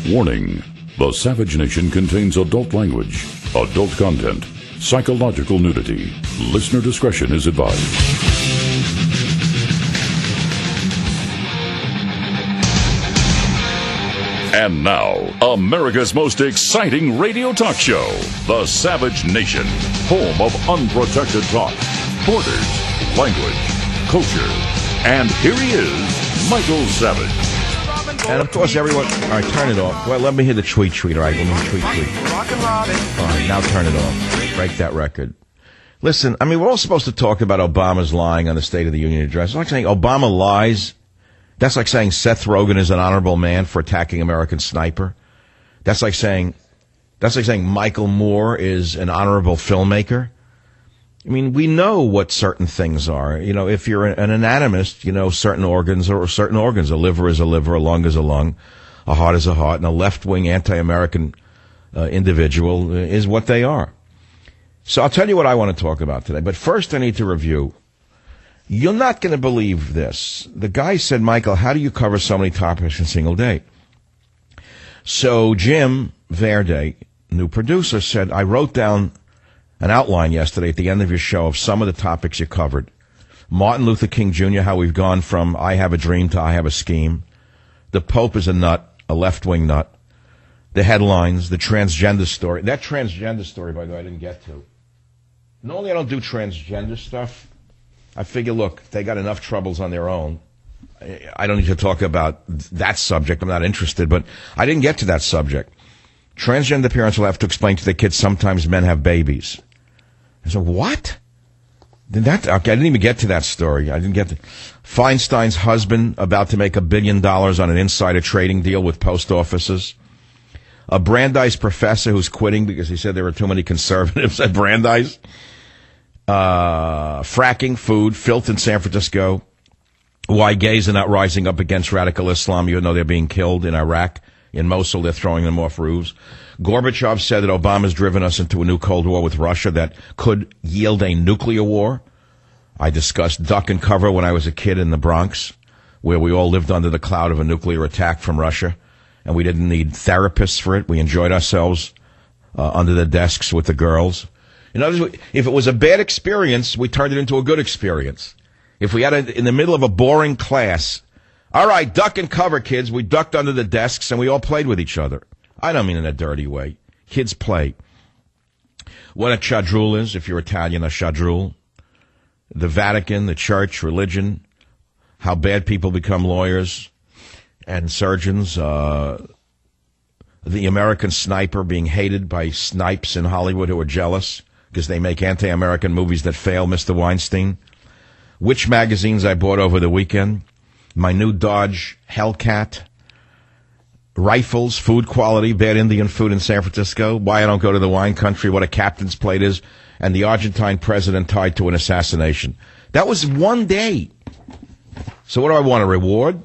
Warning: the Savage Nation contains adult language, adult content, psychological nudity. Listener discretion is advised. And now, America's most exciting radio talk show, The Savage Nation, home of unprotected talk, borders, language, culture. And here he is, Michael Savage. And of course, everyone. All right, turn it off. Well, let me hear the tweet. All right, let me tweet. All right, now turn it off. Break that record. Listen, I mean, we're all supposed to talk about Obama's lying on the State of the Union address. It's like saying Obama lies. That's like saying Seth Rogen is an honorable man for attacking American Sniper. That's like saying Michael Moore is an honorable filmmaker. I mean, we know what certain things are. You know, if you're an anatomist, you know certain organs are certain organs. A liver is a liver, a lung is a lung, a heart is a heart, and a left-wing anti-American individual is what they are. So I'll tell you what I want to talk about today. But first I need to review. You're not going to believe this. The guy said, Michael, how do you cover so many topics in a single day? So Jim Verde, new producer, said, I wrote down an outline yesterday at the end of your show of some of the topics you covered. Martin Luther King Jr., how we've gone from I have a dream to I have a scheme. The Pope is a nut, a left-wing nut. The headlines, the transgender story. That transgender story, by the way, I didn't get to. Normally I don't do transgender stuff. I figure, look, they got enough troubles on their own. I don't need to talk about that subject. I'm not interested, but I didn't get to that subject. Transgender parents will have to explain to their kids sometimes men have babies. I said, what? Okay, I didn't even get to that story. I didn't get to Feinstein's husband about to make $1 billion on an insider trading deal with post offices. A Brandeis professor who's quitting because he said there were too many conservatives at Brandeis. Fracking, food, filth in San Francisco. Why gays are not rising up against radical Islam even though they're being killed in Iraq. In Mosul, they're throwing them off roofs. Gorbachev said that Obama's driven us into a new Cold War with Russia that could yield a nuclear war. I discussed duck and cover when I was a kid in the Bronx, where we all lived under the cloud of a nuclear attack from Russia, and we didn't need therapists for it. We enjoyed ourselves under the desks with the girls. In other words, if it was a bad experience, we turned it into a good experience. If we had it in the middle of a boring class, all right, duck and cover, kids. We ducked under the desks, and we all played with each other. I don't mean in a dirty way. Kids play. What a chadrul is, if you're Italian, a chadrul. The Vatican, the church, religion, how bad people become lawyers and surgeons. The American Sniper being hated by snipes in Hollywood who are jealous because they make anti-American movies that fail, Mr. Weinstein. Which magazines I bought over the weekend. My new Dodge Hellcat. Rifles, food quality, bad Indian food in San Francisco. Why I don't go to the wine country, what a captain's plate is. And the Argentine president tied to an assassination. That was one day. So what do I want, a reward?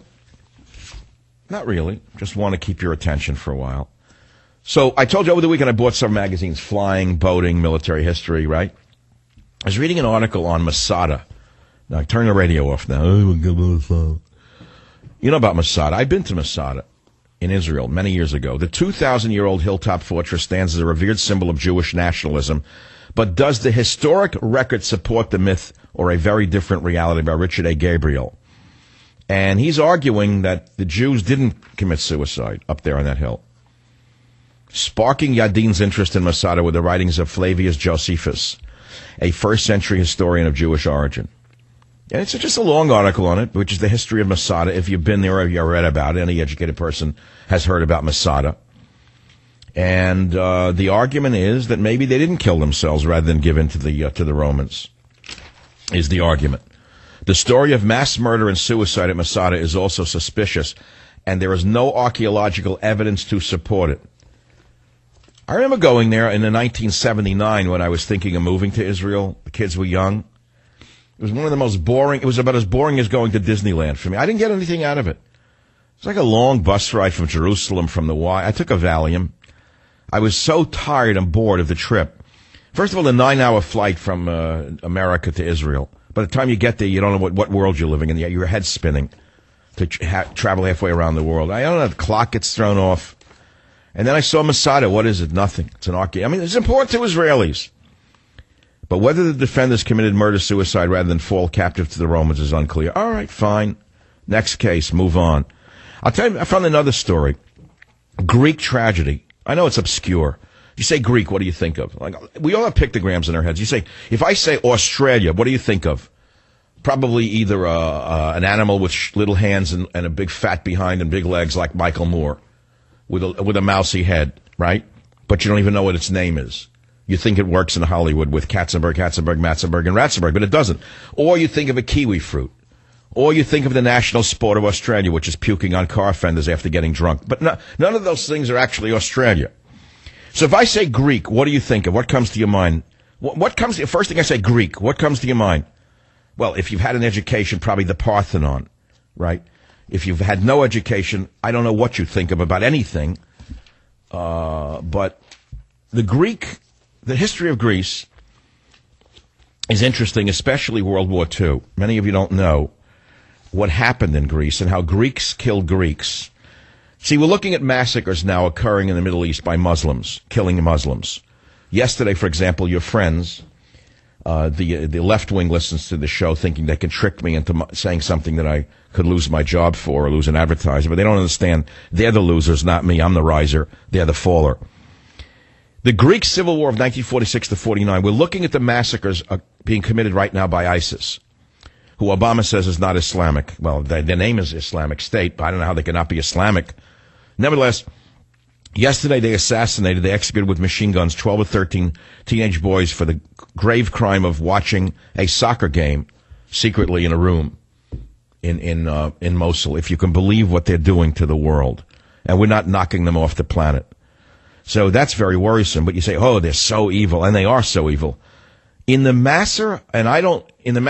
Not really. Just want to keep your attention for a while. So I told you over the weekend I bought some magazines, flying, boating, military history, right? I was reading an article on Masada. Now, turn the radio off now. You know about Masada. I've been to Masada in Israel many years ago. The 2,000-year-old hilltop fortress stands as a revered symbol of Jewish nationalism. But does the historic record support the myth or a very different reality by Richard A. Gabriel? And he's arguing that the Jews didn't commit suicide up there on that hill. Sparking Yadin's interest in Masada were the writings of Flavius Josephus, a first-century historian of Jewish origin. And it's just a long article on it, which is the history of Masada. If you've been there or you've read about it, any educated person has heard about Masada. And the argument is that maybe they didn't kill themselves rather than give in to the Romans, is the argument. The story of mass murder and suicide at Masada is also suspicious, and there is no archaeological evidence to support it. I remember going there in 1979 when I was thinking of moving to Israel. The kids were young. It was one of the most boring. It was about as boring as going to Disneyland for me. I didn't get anything out of it. It's like a long bus ride from Jerusalem from the Y. I took a Valium. I was so tired and bored of the trip. First of all, the 9-hour flight from America to Israel. By the time you get there, you don't know what world you're living in. Your head's spinning to travel halfway around the world. I don't know. The clock gets thrown off. And then I saw Masada. What is it? Nothing. It's an arcade. I mean, it's important to Israelis. But whether the defenders committed murder-suicide rather than fall captive to the Romans is unclear. All right, fine. Next case. Move on. I'll tell you, I found another story. Greek tragedy. I know it's obscure. You say Greek, what do you think of? Like, we all have pictograms in our heads. You say, if I say Australia, what do you think of? Probably either an animal with little hands and a big fat behind and big legs like Michael Moore with a mousy head, right? But you don't even know what its name is. You think it works in Hollywood with Katzenberg, Matzenberg, and Ratzenberg, but it doesn't. Or you think of a kiwi fruit. Or you think of the national sport of Australia, which is puking on car fenders after getting drunk. But none of those things are actually Australia. So if I say Greek, what do you think of? What comes to your mind? What comes to you? First thing I say, Greek. What comes to your mind? Well, if you've had an education, probably the Parthenon, right? If you've had no education, I don't know what you think of about anything. But the history of Greece is interesting, especially World War II. Many of you don't know what happened in Greece and how Greeks killed Greeks. See, we're looking at massacres now occurring in the Middle East by Muslims, killing Muslims. Yesterday, for example, your friends, the left wing listens to the show thinking they can trick me into saying something that I could lose my job for or lose an advertiser, but they don't understand. They're the losers, not me. I'm the riser. They're the faller. The Greek Civil War of 1946 to 49, we're looking at the massacres being committed right now by ISIS, who Obama says is not Islamic. Well, their name is Islamic State, but I don't know how they cannot be Islamic. Nevertheless, yesterday they executed with machine guns 12 or 13 teenage boys for the grave crime of watching a soccer game secretly in a room in Mosul, if you can believe what they're doing to the world. And we're not knocking them off the planet. So that's very worrisome. But you say, oh, they're so evil, and they are so evil. In the massacre of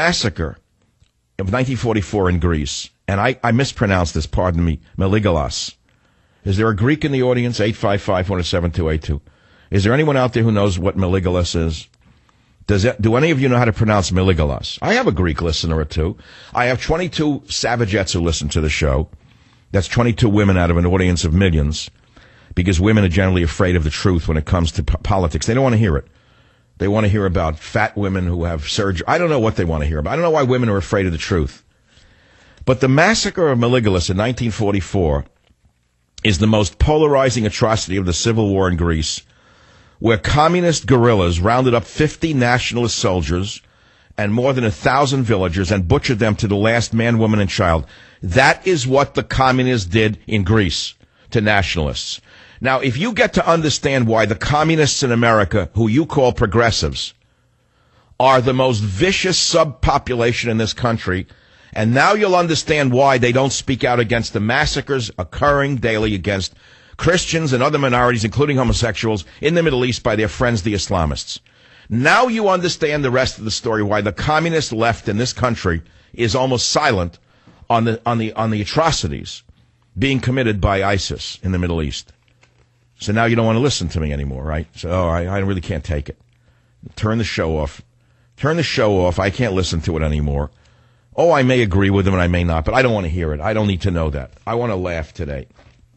1944 in Greece, and I mispronounced this, pardon me, Meligalas. Is there a Greek in the audience? 855-107-282. Is there anyone out there who knows what Meligalas is? Do any of you know how to pronounce Meligalas? I have a Greek listener or two. I have 22 savagettes who listen to the show. That's 22 women out of an audience of millions, because women are generally afraid of the truth when it comes to politics. They don't want to hear it. They want to hear about fat women who have surgery. I don't know what they want to hear about. I don't know why women are afraid of the truth. But the massacre of Meligalas in 1944 is the most polarizing atrocity of the civil war in Greece, where communist guerrillas rounded up 50 nationalist soldiers and more than 1,000 villagers and butchered them to the last man, woman, and child. That is what the communists did in Greece to nationalists. Now, if you get to understand why the communists in America, who you call progressives, are the most vicious subpopulation in this country, and now you'll understand why they don't speak out against the massacres occurring daily against Christians and other minorities, including homosexuals, in the Middle East by their friends, the Islamists. Now you understand the rest of the story, why the communist left in this country is almost silent on the atrocities being committed by ISIS in the Middle East. So now you don't want to listen to me anymore, right? So I really can't take it. Turn the show off. Turn the show off. I can't listen to it anymore. Oh, I may agree with him and I may not, but I don't want to hear it. I don't need to know that. I want to laugh today.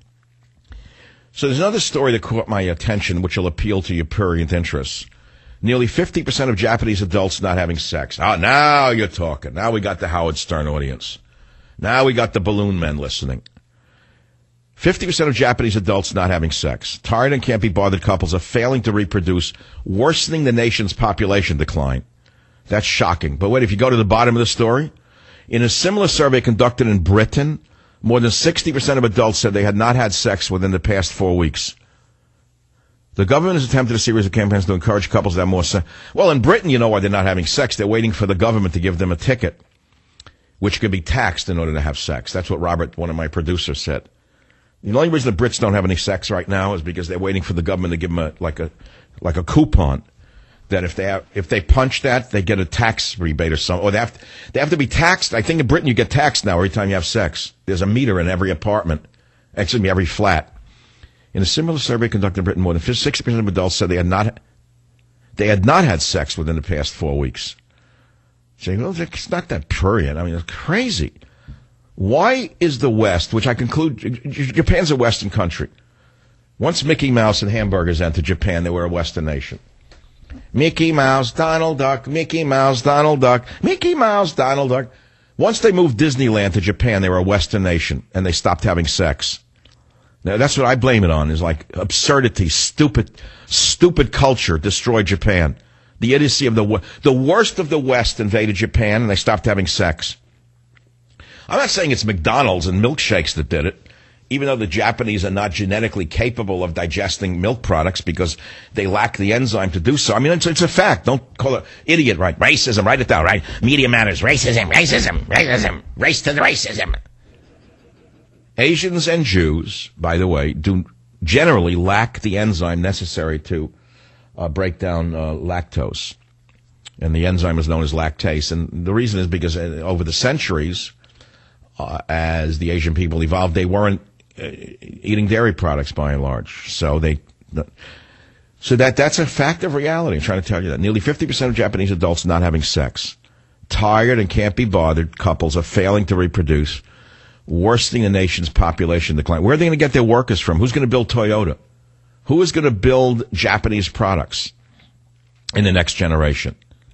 So there's another story that caught my attention, which will appeal to your prurient interests. Nearly 50% of Japanese adults not having sex. Ah, now you're talking. Now we got the Howard Stern audience. Now we got the balloon men listening. 50% of Japanese adults not having sex. Tired and can't be bothered couples are failing to reproduce, worsening the nation's population decline. That's shocking. But wait, if you go to the bottom of the story, in a similar survey conducted in Britain, more than 60% of adults said they had not had sex within the past 4 weeks. The government has attempted a series of campaigns to encourage couples to have more sex. Well, in Britain, you know why they're not having sex. They're waiting for the government to give them a ticket, which could be taxed in order to have sex. That's what Robert, one of my producers, said. The only reason the Brits don't have any sex right now is because they're waiting for the government to give them a coupon. That if they punch that, they get a tax rebate or something. Or they have to be taxed. I think in Britain you get taxed now every time you have sex. There's a meter in every apartment. Actually, every flat. In a similar survey conducted in Britain, more than 60% of adults said they had not had sex within the past 4 weeks. Saying, well, it's not that prurient. I mean, it's crazy. Why is the West, which I conclude, Japan's a Western country. Once Mickey Mouse and hamburgers entered Japan, they were a Western nation. Mickey Mouse, Donald Duck, Mickey Mouse, Donald Duck, Mickey Mouse, Donald Duck. Once they moved Disneyland to Japan, they were a Western nation, and they stopped having sex. Now, that's what I blame it on, is like absurdity, stupid culture destroyed Japan. The idiocy of the worst of the West invaded Japan, and they stopped having sex. I'm not saying it's McDonald's and milkshakes that did it, even though the Japanese are not genetically capable of digesting milk products because they lack the enzyme to do so. I mean, it's a fact. Don't call it idiot, right? Racism, write it down, right? Media matters. Racism, racism, racism. Race to the racism. Asians and Jews, by the way, do generally lack the enzyme necessary to break down lactose. And the enzyme is known as lactase. And the reason is because over the centuries, as the Asian people evolved, they weren't eating dairy products by and large. So that's a fact of reality. I'm trying to tell you that. Nearly 50% of Japanese adults not having sex. Tired and can't be bothered couples are failing to reproduce, worsening the nation's population decline. Where are they going to get their workers from? Who's going to build Toyota? Who is going to build Japanese products in the next generation?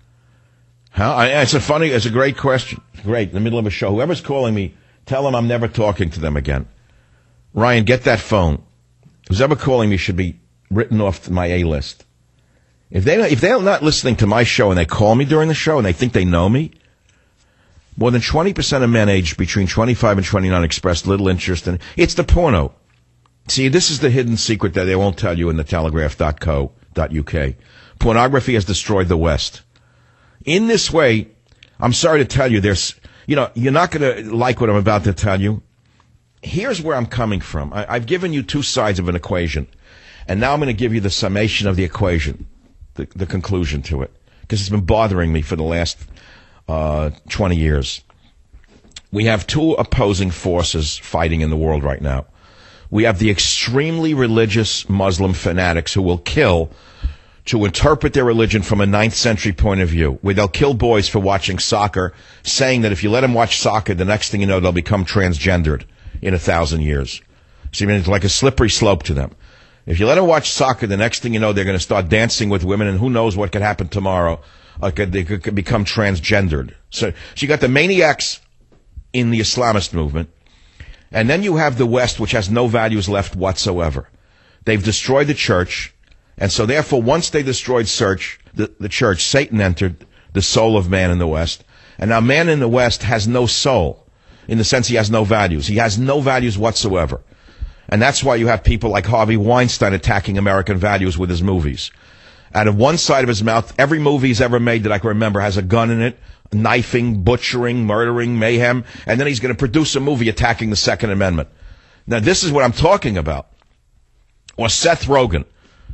It's a great question. Great, in the middle of a show. Whoever's calling me, tell them I'm never talking to them again. Ryan, get that phone. Who's ever calling me should be written off my A list. If they're not listening to my show and they call me during the show and they think they know me, more than 20% of men aged between 25 and 29 expressed little interest in it's the porno. See, this is the hidden secret that they won't tell you in the telegraph.co.uk. Pornography has destroyed the West. In this way, I'm sorry to tell you, you're not going to like what I'm about to tell you. Here's where I'm coming from. I've given you two sides of an equation, and now I'm going to give you the summation of the equation, the conclusion to it, because it's been bothering me for the last 20 years. We have two opposing forces fighting in the world right now. We have the extremely religious Muslim fanatics who will kill to interpret their religion from a 9th century point of view, where they'll kill boys for watching soccer, saying that if you let them watch soccer, the next thing you know, they'll become transgendered in 1,000 years. So, I mean, it's like a slippery slope to them. If you let them watch soccer, the next thing you know, they're going to start dancing with women, and who knows what could happen tomorrow. They could become transgendered. So you got the maniacs in the Islamist movement, and then you have the West, which has no values left whatsoever. They've destroyed the church. And so, therefore, once they destroyed the church, Satan entered the soul of man in the West. And now man in the West has no soul, in the sense he has no values. He has no values whatsoever. And that's why you have people like Harvey Weinstein attacking American values with his movies. Out of one side of his mouth, every movie he's ever made that I can remember has a gun in it, knifing, butchering, murdering, mayhem. And then he's going to produce a movie attacking the Second Amendment. Now, this is what I'm talking about. Or Seth Rogen.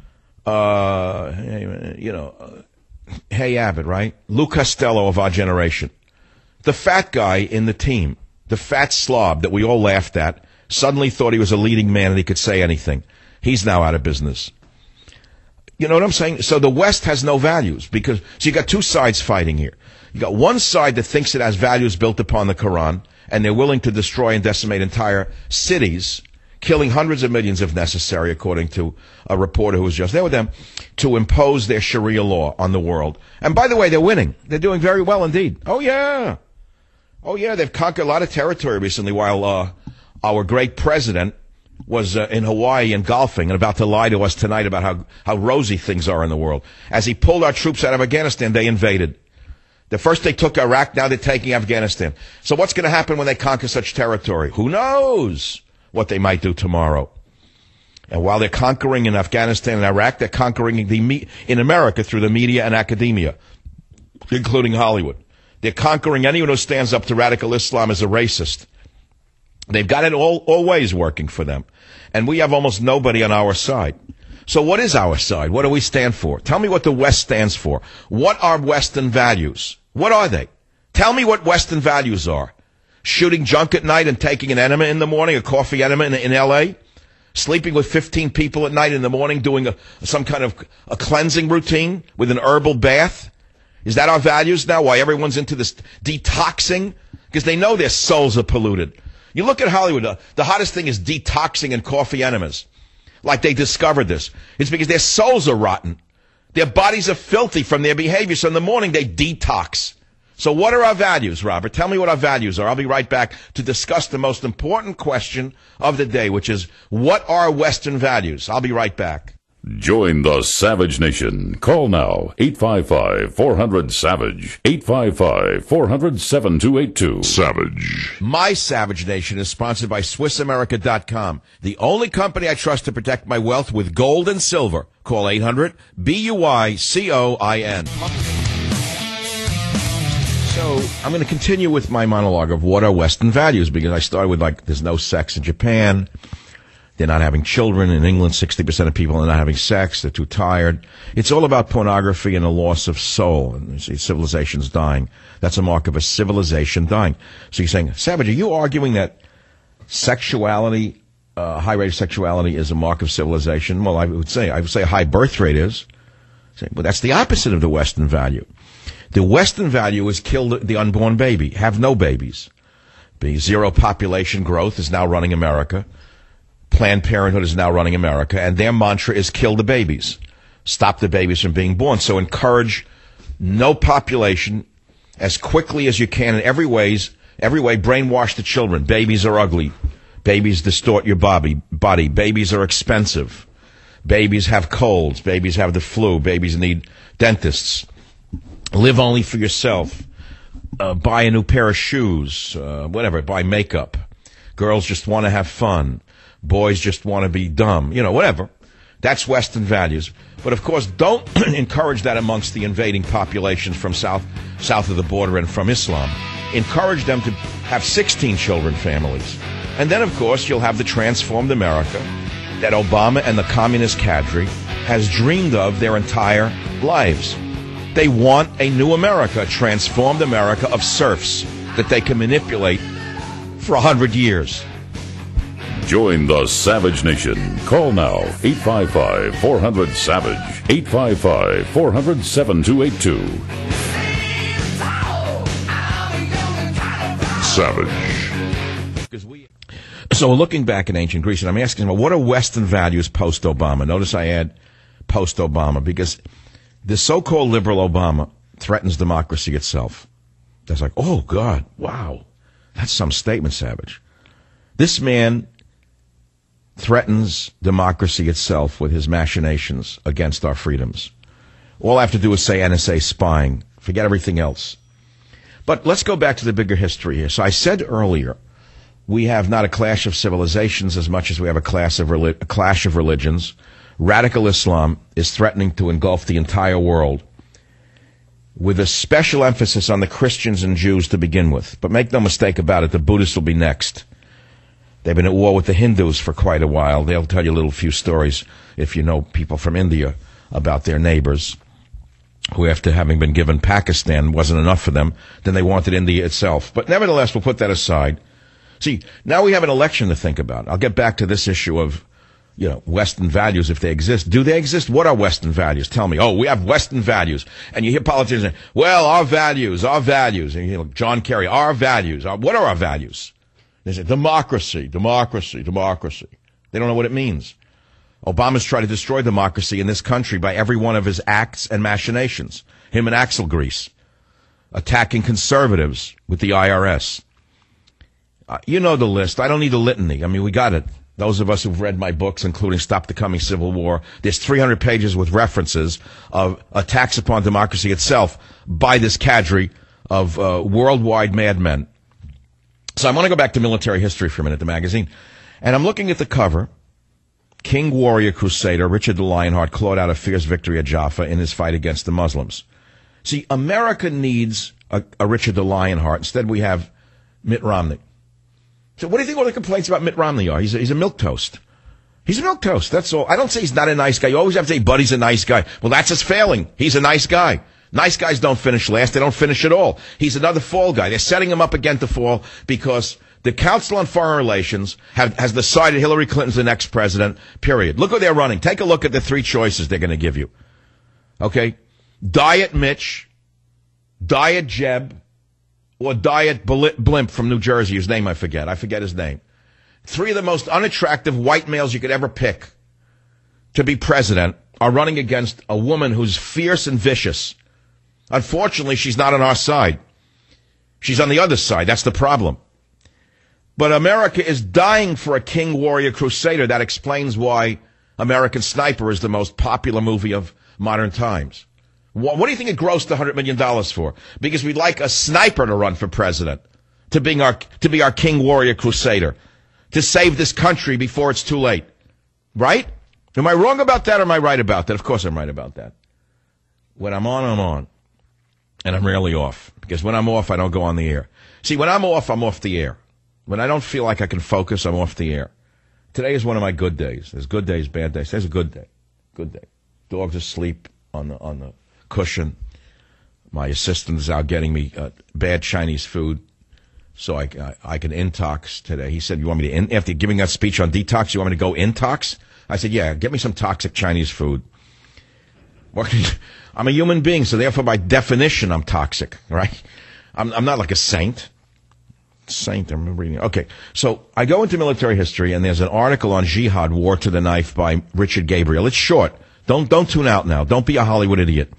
Hey Abbott, right? Lou Costello of our generation. The fat guy in the team, the fat slob that we all laughed at, suddenly thought he was a leading man and he could say anything. He's now out of business. You know what I'm saying? So the West has no values so you got two sides fighting here. You got one side that thinks it has values built upon the Quran, and they're willing to destroy and decimate entire cities, killing hundreds of millions if necessary, according to a reporter who was just there with them, to impose their Sharia law on the world. And by the way, they're winning. They're doing very well indeed. Oh, yeah. They've conquered a lot of territory recently while our great president was in Hawaii and golfing and about to lie to us tonight about how rosy things are in the world. As he pulled our troops out of Afghanistan, they invaded. First they took Iraq, now they're taking Afghanistan. So what's going to happen when they conquer such territory? Who knows what they might do tomorrow? And while they're conquering in Afghanistan and Iraq, they're conquering in America through the media and academia, including Hollywood. They're conquering anyone who stands up to radical Islam as a racist. They've got it all ways working for them. And we have almost nobody on our side. So what is our side? What do we stand for? Tell me what the West stands for. What are Western values? What are they? Tell me what Western values are. Shooting junk at night and taking an enema in the morning, a coffee enema in L.A., sleeping with 15 people at night in the morning, doing some kind of a cleansing routine with an herbal bath. Is that our values now? Why everyone's into this detoxing? Because they know their souls are polluted. You look at Hollywood, the hottest thing is detoxing and coffee enemas. like they discovered this. It's because their souls are rotten. Their bodies are filthy from their behavior. So in the morning, they detox. So what are our values, Robert? Tell me what our values are. I'll be right back to discuss the most important question of the day, which is, what are Western values? I'll be right back. Join the Savage Nation. Call now, 855-400-SAVAGE, 855-400-7282. Savage. My Savage Nation is sponsored by SwissAmerica.com, the only company I trust to protect my wealth with gold and silver. Call 800-BUICOIN. So I'm going to continue with my monologue of what are Western values, because I started with, like, there's no sex in Japan. They're not having children. In England, 60% of people are not having sex. They're too tired. It's all about pornography and a loss of soul. And civilization's dying. That's a mark of a civilization dying. So you're saying, Savage, are you arguing that sexuality, high rate of sexuality is a mark of civilization? Well, I would say a high birth rate is. But that's the opposite of the Western value. The Western value is kill the unborn baby. Have no babies. Zero population growth is now running America. Planned Parenthood is now running America, and their mantra is kill the babies. Stop the babies from being born. So encourage no population as quickly as you can in every way, brainwash the children. Babies are ugly. Babies distort your body. Babies are expensive. Babies have colds. Babies have the flu. Babies need dentists. Live only for yourself. Buy a new pair of shoes. Whatever. Buy makeup. Girls just want to have fun. Boys just want to be dumb, whatever. That's Western values. But, of course, don't encourage that amongst the invading populations from south of the border and from Islam. Encourage them to have 16 children families. And then, of course, you'll have the transformed America that Obama and the communist cadre has dreamed of their entire lives. They want a new America, a transformed America of serfs that they can manipulate for 100 years. Join the Savage Nation. Call now, 855-400-SAVAGE, 855-400-7282. Savage. So we're looking back in ancient Greece, and I'm asking, what are Western values post-Obama? Notice I add post-Obama, because the so-called liberal Obama threatens democracy itself. That's like, oh, God, wow. That's some statement, Savage. This man threatens democracy itself with his machinations against our freedoms. All I have to do is say NSA spying. Forget everything else. But let's go back to the bigger history here. So I said earlier, we have not a clash of civilizations as much as we have a clash of religions. Radical Islam is threatening to engulf the entire world, with a special emphasis on the Christians and Jews to begin with. But make no mistake about it, the Buddhists will be next. They've been at war with the Hindus for quite a while. They'll tell you a little few stories, if you know people from India, about their neighbors, who, after having been given Pakistan wasn't enough for them, then they wanted India itself. But nevertheless, we'll put that aside. See, now we have an election to think about. I'll get back to this issue of, Western values, if they exist. Do they exist? What are Western values? Tell me. Oh, we have Western values. And you hear politicians say, well, our values. And John Kerry, our values. What are our values? They say democracy. They don't know what it means. Obama's tried to destroy democracy in this country by every one of his acts and machinations. Him and Axel Grease. Attacking conservatives with the IRS. You know the list. I don't need a litany. I mean, we got it. Those of us who've read my books, including Stop the Coming Civil War, there's 300 pages with references of attacks upon democracy itself by this cadre of worldwide madmen. So I'm going to go back to military history for a minute, the magazine. And I'm looking at the cover. King warrior crusader Richard the Lionheart clawed out a fierce victory at Jaffa in his fight against the Muslims. See, America needs a Richard the Lionheart. Instead, we have Mitt Romney. So what do you think all the complaints about Mitt Romney are? He's a milquetoast. He's a milquetoast, that's all. I don't say he's not a nice guy. You always have to say, Buddy's a nice guy. Well, that's his failing. He's a nice guy. Nice guys don't finish last. They don't finish at all. He's another fall guy. They're setting him up again to fall because the Council on Foreign Relations has decided Hillary Clinton's the next president, period. Look who they're running. Take a look at the three choices they're going to give you. Okay? Diet Mitch, Diet Jeb, or Diet Blimp from New Jersey, whose name I forget. I forget his name. Three of the most unattractive white males you could ever pick. to be president are running against a woman who's fierce and vicious. Unfortunately, she's not on our side. She's on the other side. That's the problem. But America is dying for a king, warrior, crusader. That explains why American Sniper is the most popular movie of modern times. What do you think it grossed $100 million for? Because we'd like a sniper to run for president, to be our king, warrior, crusader, to save this country before it's too late. Right? Am I wrong about that or am I right about that? Of course I'm right about that. When I'm on, I'm on. And I'm rarely off. Because when I'm off, I don't go on the air. See, when I'm off the air. When I don't feel like I can focus, I'm off the air. Today is one of my good days. There's good days, bad days. Today's a good day. Good day. Dogs asleep on the cushion. My assistant is out getting me bad Chinese food so I can intox today. He said, you want me to, after giving that speech on detox, you want me to go intox? I said, yeah, get me some toxic Chinese food. I'm a human being, so therefore by definition I'm toxic, right? I'm not like a saint. I'm reading. Okay, so I go into military history, and there's an article on Jihad, War to the Knife, by Richard Gabriel. It's short. Don't tune out now. Don't be a Hollywood idiot.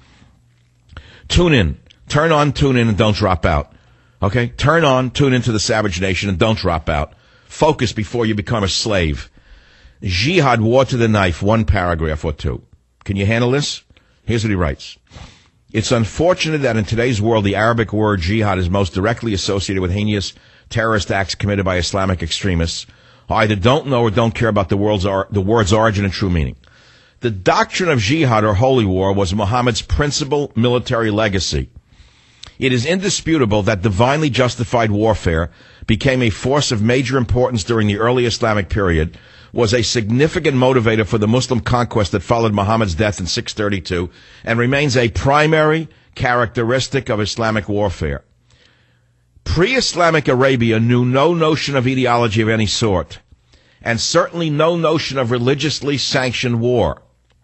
Tune in. Turn on, tune in, and don't drop out. Okay? Turn on, tune into the Savage Nation, and don't drop out. Focus before you become a slave. Jihad, War to the Knife, one paragraph or two. Can you handle this? Here's what he writes. It's unfortunate that in today's world, the Arabic word jihad is most directly associated with heinous terrorist acts committed by Islamic extremists who either don't know or don't care about the word's origin and true meaning. The doctrine of jihad or holy war was Muhammad's principal military legacy. It is indisputable that divinely justified warfare became a force of major importance during the early Islamic period, was a significant motivator for the Muslim conquest that followed Muhammad's death in 632, and remains a primary characteristic of Islamic warfare. Pre-Islamic Arabia knew no notion of ideology of any sort, and certainly no notion of religiously sanctioned war.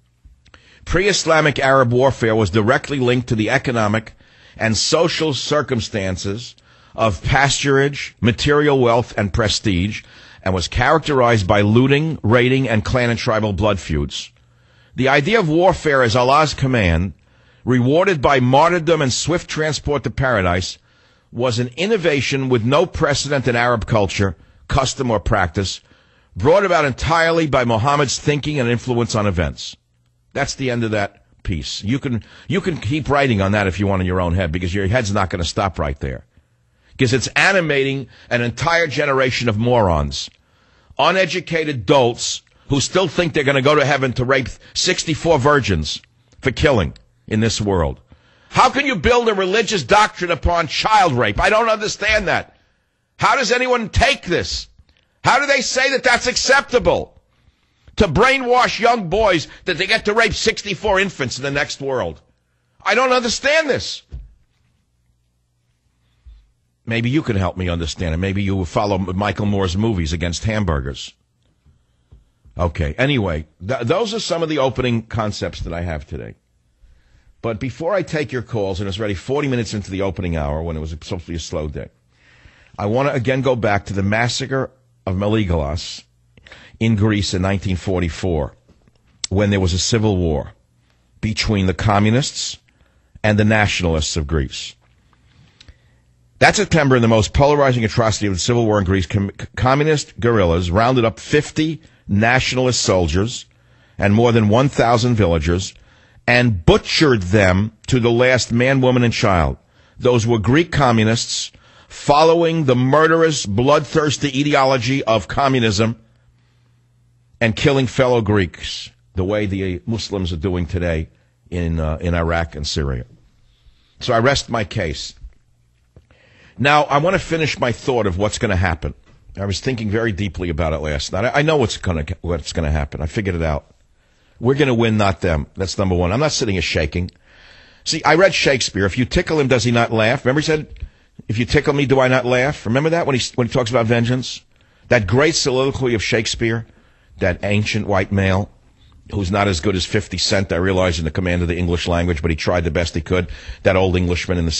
Pre-Islamic Arab warfare was directly linked to the economic and social circumstances of pasturage, material wealth, and prestige, and was characterized by looting, raiding, and clan and tribal blood feuds. The idea of warfare as Allah's command, rewarded by martyrdom and swift transport to paradise, was an innovation with no precedent in Arab culture, custom, or practice, brought about entirely by Muhammad's thinking and influence on events. That's the end of that piece. You can keep writing on that if you want in your own head, because your head's not going to stop right there. Because it's animating an entire generation of morons, uneducated dolts who still think they're going to go to heaven to rape 64 virgins for killing in this world. How can you build a religious doctrine upon child rape? I don't understand that. How does anyone take this? How do they say that that's acceptable? To brainwash young boys that they get to rape 64 infants in the next world. I don't understand this. Maybe you can help me understand it. Maybe you will follow Michael Moore's movies against hamburgers. Okay, anyway, those are some of the opening concepts that I have today. But before I take your calls, and it's already 40 minutes into the opening hour when it was supposed to be a slow day, I want to again go back to the massacre of Meligalos in Greece in 1944, when there was a civil war between the communists and the nationalists of Greece. That September, in the most polarizing atrocity of the civil war in Greece, communist guerrillas rounded up 50 nationalist soldiers and more than 1,000 villagers and butchered them to the last man, woman, and child. Those were Greek communists following the murderous, bloodthirsty ideology of communism and killing fellow Greeks the way the Muslims are doing today in Iraq and Syria. So I rest my case. Now, I want to finish my thought of what's going to happen. I was thinking very deeply about it last night. I know what's going to happen. I figured it out. We're going to win, not them. That's number one. I'm not sitting here shaking. See, I read Shakespeare. If you tickle him, does he not laugh? Remember he said, if you tickle me, do I not laugh? Remember that when he talks about vengeance? That great soliloquy of Shakespeare, that ancient white male. who's not as good as 50 Cent, I realize, in the command of the English language, but he tried the best he could. That old Englishman in the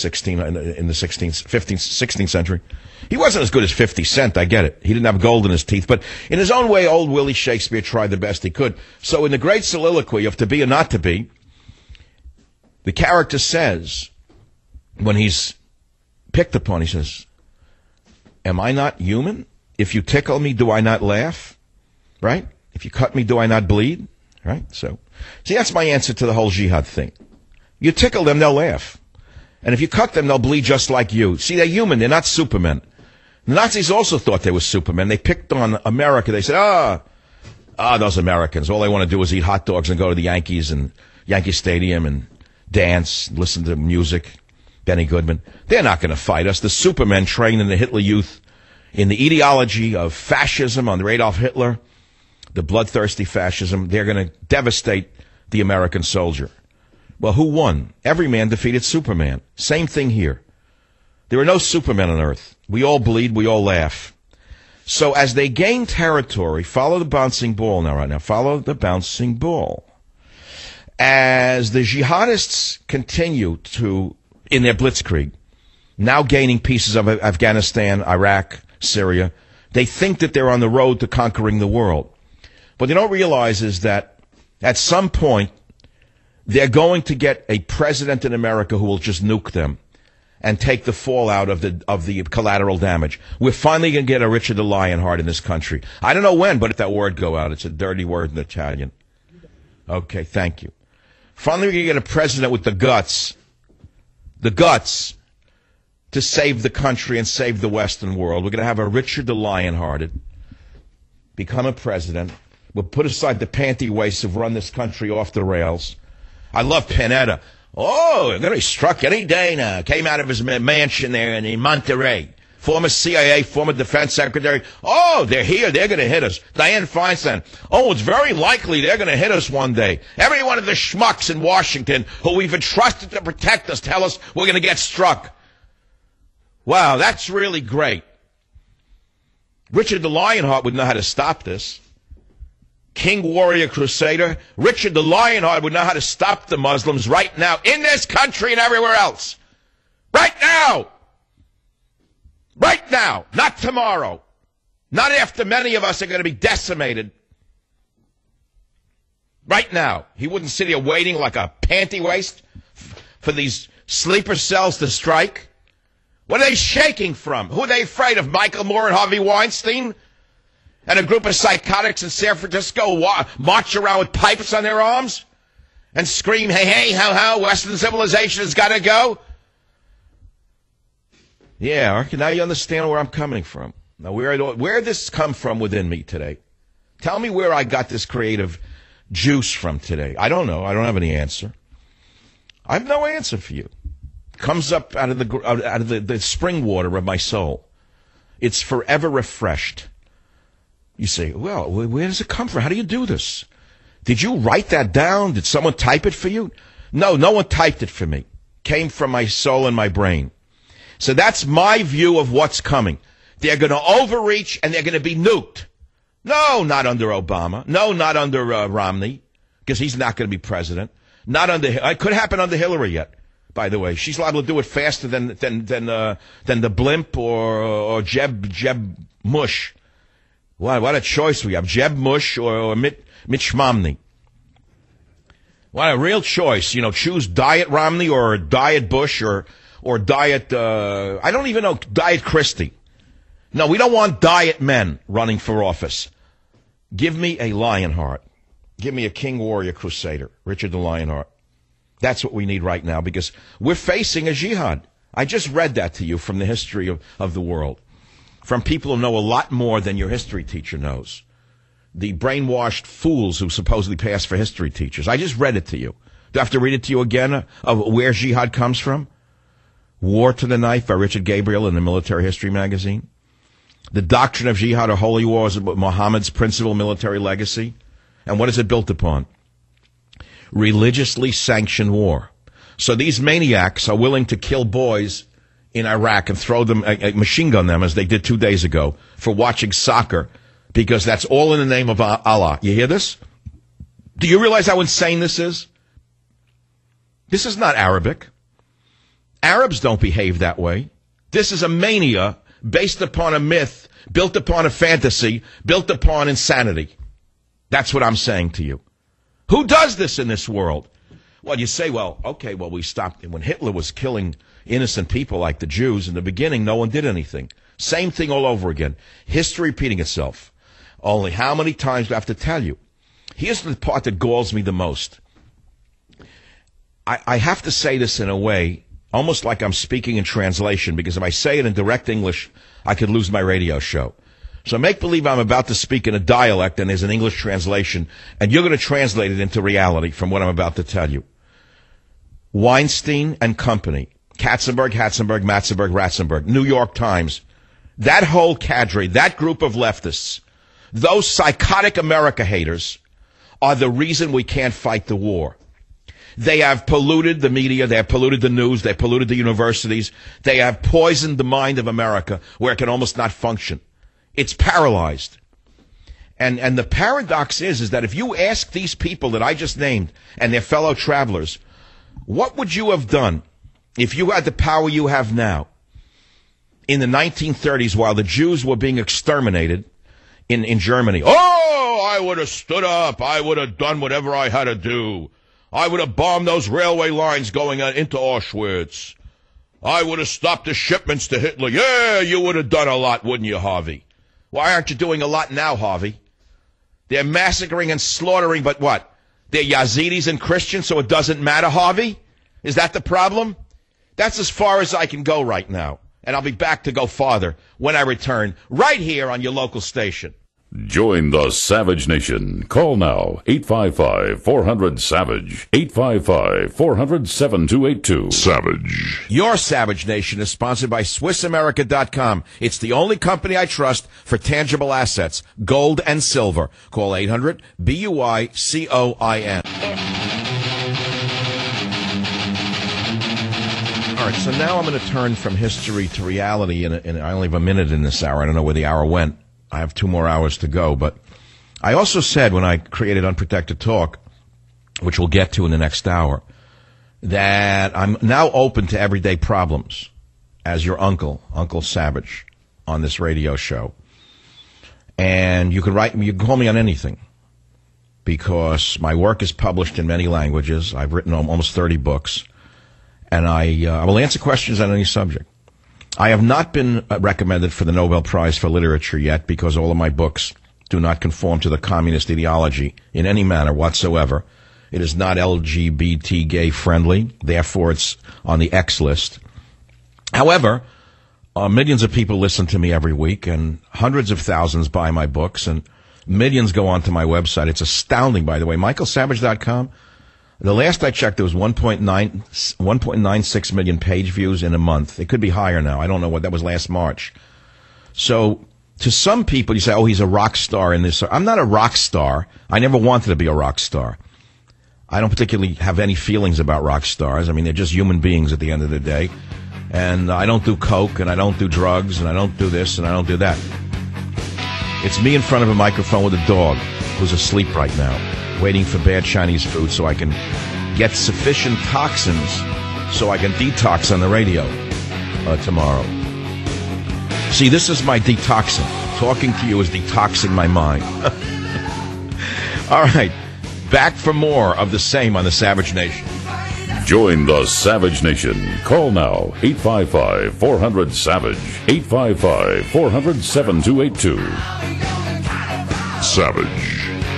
16th century. He wasn't as good as 50 Cent, I get it. He didn't have gold in his teeth, but in his own way, old Willie Shakespeare tried the best he could. So in the great soliloquy of To Be or Not to Be, the character says, when he's picked upon, he says, am I not human? If you tickle me, do I not laugh? Right? If you cut me, do I not bleed? Right? So, see, that's my answer to the whole jihad thing. You tickle them, they'll laugh. And if you cut them, they'll bleed just like you. See, they're human. They're not supermen. The Nazis also thought they were supermen. They picked on America. They said, those Americans. All they want to do is eat hot dogs and go to the Yankees and Yankee Stadium and dance, listen to music. Benny Goodman. They're not going to fight us. The supermen trained in the Hitler Youth, in the ideology of fascism under Adolf Hitler, the bloodthirsty fascism, they're going to devastate the American soldier. Well, who won? Every man defeated Superman. Same thing here. There are no Supermen on Earth. We all bleed, we all laugh. So as they gain territory, follow the bouncing ball right now. Follow the bouncing ball. As the jihadists continue to, in their blitzkrieg, now gaining pieces of Afghanistan, Iraq, Syria, they think that they're on the road to conquering the world. What they don't realize is that at some point, they're going to get a president in America who will just nuke them and take the fallout of the collateral damage. We're finally going to get a Richard the Lionheart in this country. I don't know when, but if that word go out, it's a dirty word in Italian. Okay, thank you. Finally, we're going to get a president with the guts to save the country and save the Western world. We're going to have a Richard the Lionhearted become a president. We'll put aside the panty waists who've run this country off the rails. I love Panetta. Oh, they're going to be struck any day now. Came out of his mansion there in Monterey. Former CIA, former defense secretary. Oh, they're here. They're going to hit us. Dianne Feinstein. Oh, it's very likely they're going to hit us one day. Every one of the schmucks in Washington who we've entrusted to protect us tell us we're going to get struck. Wow, that's really great. Richard the Lionheart would know how to stop this. King, warrior, crusader. Richard the Lionheart would know how to stop the Muslims right now in this country and everywhere else. Right now. Right now. Not tomorrow. Not after many of us are going to be decimated. Right now. He wouldn't sit here waiting like a panty waist for these sleeper cells to strike. What are they shaking from? Who are they afraid of? Michael Moore and Harvey Weinstein? And a group of psychotics in San Francisco march around with pipes on their arms and scream, hey, hey, how, Western civilization has got to go? Yeah, now you understand where I'm coming from. Now, where did this come from within me today? Tell me where I got this creative juice from today. I don't know. I don't have any answer. I have no answer for you. It comes up out of the spring water of my soul. It's forever refreshed. You say, well, where does it come from? How do you do this? Did you write that down? Did someone type it for you? No one typed it for me. It came from my soul and my brain. So that's my view of what's coming. They're going to overreach and they're going to be nuked. No, not under Obama. No, not under Romney, because he's not going to be president. Not under. It could happen under Hillary yet. By the way, she's liable to do it faster than the blimp or Jeb Mush. What a choice we have. Jeb Mush or Mitch Romney. What a real choice. You know, choose Diet Romney or Diet Bush or Diet, I don't even know, Diet Christie. No, we don't want diet men running for office. Give me a Lionheart. Give me a king, warrior, crusader, Richard the Lionheart. That's what we need right now because we're facing a jihad. I just read that to you from the history of the world. From people who know a lot more than your history teacher knows. The brainwashed fools who supposedly pass for history teachers. I just read it to you. Do I have to read it to you again of where jihad comes from? War to the Knife by Richard Gabriel in the Military History magazine. The doctrine of jihad or holy war is Muhammad's principal military legacy. And what is it built upon? Religiously sanctioned war. So these maniacs are willing to kill boys in Iraq and throw them, machine gun them as they did 2 days ago for watching soccer because that's all in the name of Allah. You hear this? Do you realize how insane this is? This is not Arabic. Arabs don't behave that way. This is a mania based upon a myth, built upon a fantasy, built upon insanity. That's what I'm saying to you. Who does this in this world? Well, you say, well, okay, well, we stopped. When Hitler was killing innocent people like the Jews in the beginning, no one did anything. Same thing all over again. History repeating itself. Only how many times do I have to tell you? Here's the part that galls me the most. I have to say this in a way, almost like I'm speaking in translation, because if I say it in direct English, I could lose my radio show. So make believe I'm about to speak in a dialect and there's an English translation, and you're going to translate it into reality from what I'm about to tell you. Weinstein and Company, Katzenberg, Matzenberg, Ratzenberg, New York Times, that whole cadre, that group of leftists, those psychotic America haters are the reason we can't fight the war. They have polluted the media, they have polluted the news, they have polluted the universities, they have poisoned the mind of America where it can almost not function. It's paralyzed. And the paradox is that if you ask these people that I just named and their fellow travelers, what would you have done if you had the power you have now in the 1930s while the Jews were being exterminated in Germany? Oh, I would have stood up. I would have done whatever I had to do. I would have bombed those railway lines going into Auschwitz. I would have stopped the shipments to Hitler. Yeah, you would have done a lot, wouldn't you, Harvey? Why aren't you doing a lot now, Harvey? They're massacring and slaughtering, but what? They're Yazidis and Christians, so it doesn't matter, Harvey? Is that the problem? That's as far as I can go right now. And I'll be back to go farther when I return, right here on your local station. Join the Savage Nation. Call now, 855-400-SAVAGE, 855-400-7282. Savage. Your Savage Nation is sponsored by SwissAmerica.com. It's the only company I trust for tangible assets, gold and silver. Call 800-BUI-COIN. All right, so now I'm going to turn from history to reality, and I only have a minute in this hour. I don't know where the hour went. I have 2 more hours to go, but I also said when I created Unprotected Talk, which we'll get to in the next hour, that I'm now open to everyday problems as your uncle, Uncle Savage, on this radio show. And you can call me on anything, because my work is published in many languages. I've written almost 30 books, and I will answer questions on any subject. I have not been recommended for the Nobel Prize for Literature yet because all of my books do not conform to the communist ideology in any manner whatsoever. It is not LGBT gay friendly, therefore it's on the X list. However, millions of people listen to me every week, and hundreds of thousands buy my books, and millions go onto my website. It's astounding, by the way, michaelsavage.com. The last I checked, there was 1.96 million page views in a month. It could be higher now. I don't know what that was last March. So to some people, you say, oh, he's a rock star in this. I'm not a rock star. I never wanted to be a rock star. I don't particularly have any feelings about rock stars. I mean, they're just human beings at the end of the day. And I don't do coke, and I don't do drugs, and I don't do this, and I don't do that. It's me in front of a microphone with a dog who's asleep right now, waiting for bad Chinese food so I can get sufficient toxins so I can detox on the radio tomorrow. See, this is my detoxing. Talking to you is detoxing my mind. All right, back for more of the same on the Savage Nation. Join the Savage Nation. Call now, 855-400-SAVAGE, 855-400-7282. Savage.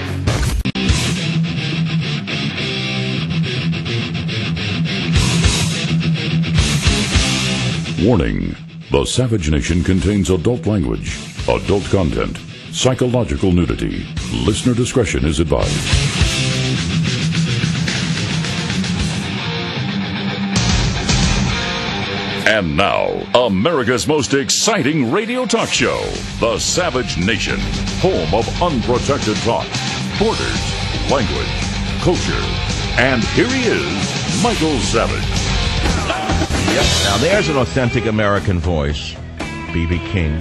Warning. The Savage Nation contains adult language, adult content, psychological nudity. Listener discretion is advised. And now, America's most exciting radio talk show, The Savage Nation, home of unprotected talk, borders, language, culture. And here he is, Michael Savage. Yep. Now, there's an authentic American voice, B.B. King.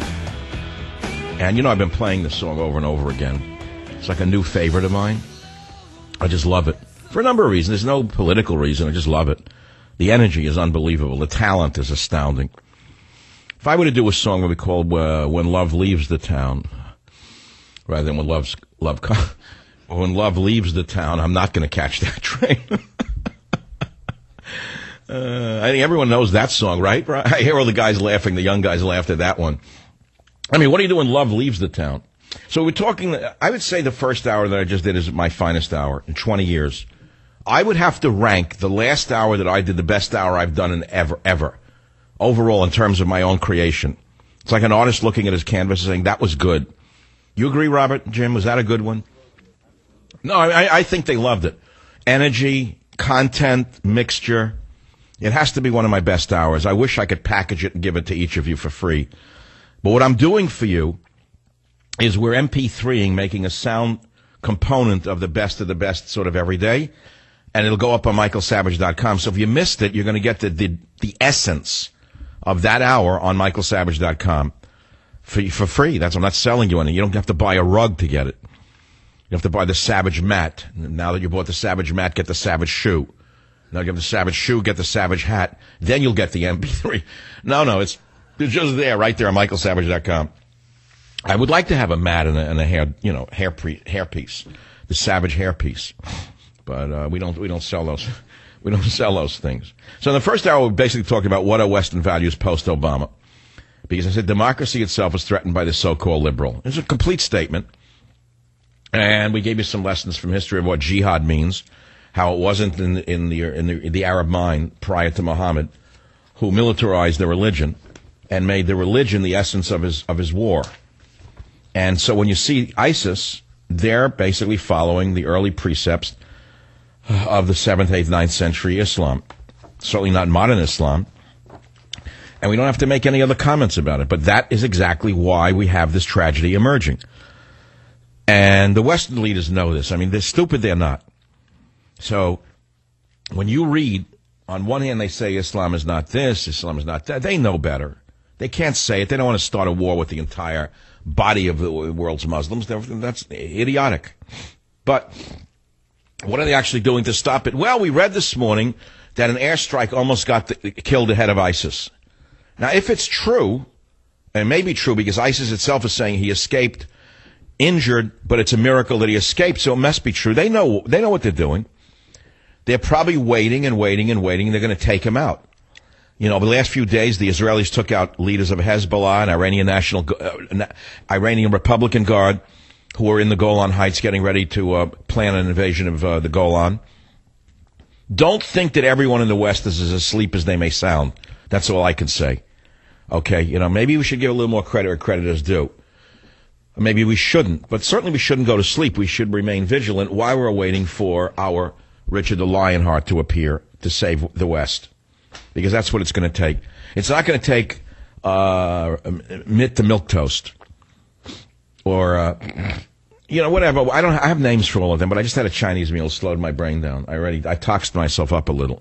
And, you know, I've been playing this song over and over again. It's like a new favorite of mine. I just love it. For a number of reasons. There's no political reason. I just love it. The energy is unbelievable. The talent is astounding. If I were to do a song, it would be called When Love Leaves the Town, rather than When Love Leaves the Town, I'm not going to catch that train. I think everyone knows that song, right? I hear all the guys laughing. The young guys laughed at that one. I mean, what do you do when love leaves the town? So we're talking, I would say the first hour that I just did is my finest hour in 20 years. I would have to rank the last hour that I did the best hour I've done in ever, overall in terms of my own creation. It's like an artist looking at his canvas and saying, that was good. You agree, Robert, Jim? Was that a good one? No, I think they loved it. Energy, content, mixture. It has to be one of my best hours. I wish I could package it and give it to each of you for free. But what I'm doing for you is we're MP3ing, making a sound component of the best sort of every day. And it'll go up on michaelsavage.com. So if you missed it, you're going to get the essence of that hour on michaelsavage.com for free. I'm not selling you anything. You don't have to buy a rug to get it. You have to buy the Savage mat. Now that you bought the Savage mat, get the Savage shoe. Now you have the Savage shoe, get the Savage hat. Then you'll get the MP3. No, it's just there, right there on michaelsavage.com. I would like to have a mat and a hair piece, the Savage hair piece. But we don't sell those. We don't sell those things. So in the first hour, we basically talked about what are Western values post-Obama. Because I said democracy itself is threatened by the so-called liberal. It's a complete statement. And we gave you some lessons from history of what jihad means, how it wasn't in the Arab mind prior to Muhammad, who militarized the religion and made the religion the essence of his war. And so when you see ISIS, they're basically following the early precepts of the 7th, 8th, 9th century Islam. Certainly not modern Islam. And we don't have to make any other comments about it. But that is exactly why we have this tragedy emerging. And the Western leaders know this. I mean, they're stupid, they're not. So when you read, on one hand they say Islam is not this, Islam is not that. They know better. They can't say it. They don't want to start a war with the entire body of the world's Muslims. That's idiotic. But what are they actually doing to stop it? Well, we read this morning that an airstrike almost killed the head of ISIS. Now, if it's true, and it may be true because ISIS itself is saying he escaped injured, but it's a miracle that he escaped, so it must be true. They know what they're doing. They're probably waiting and waiting and waiting, and they're going to take him out. You know, over the last few days, the Israelis took out leaders of Hezbollah and Iranian Republican Guard, who were in the Golan Heights getting ready to plan an invasion of the Golan. Don't think that everyone in the West is as asleep as they may sound. That's all I can say. Okay, you know, maybe we should give a little more credit where credit is due. Maybe we shouldn't, but certainly we shouldn't go to sleep. We should remain vigilant while we're waiting for our Richard the Lionheart to appear to save the West. Because that's what it's going to take. It's not going to take Mitt the Milquetoast or, whatever. I have names for all of them, but I just had a Chinese meal. It slowed my brain down. I toxed myself up a little.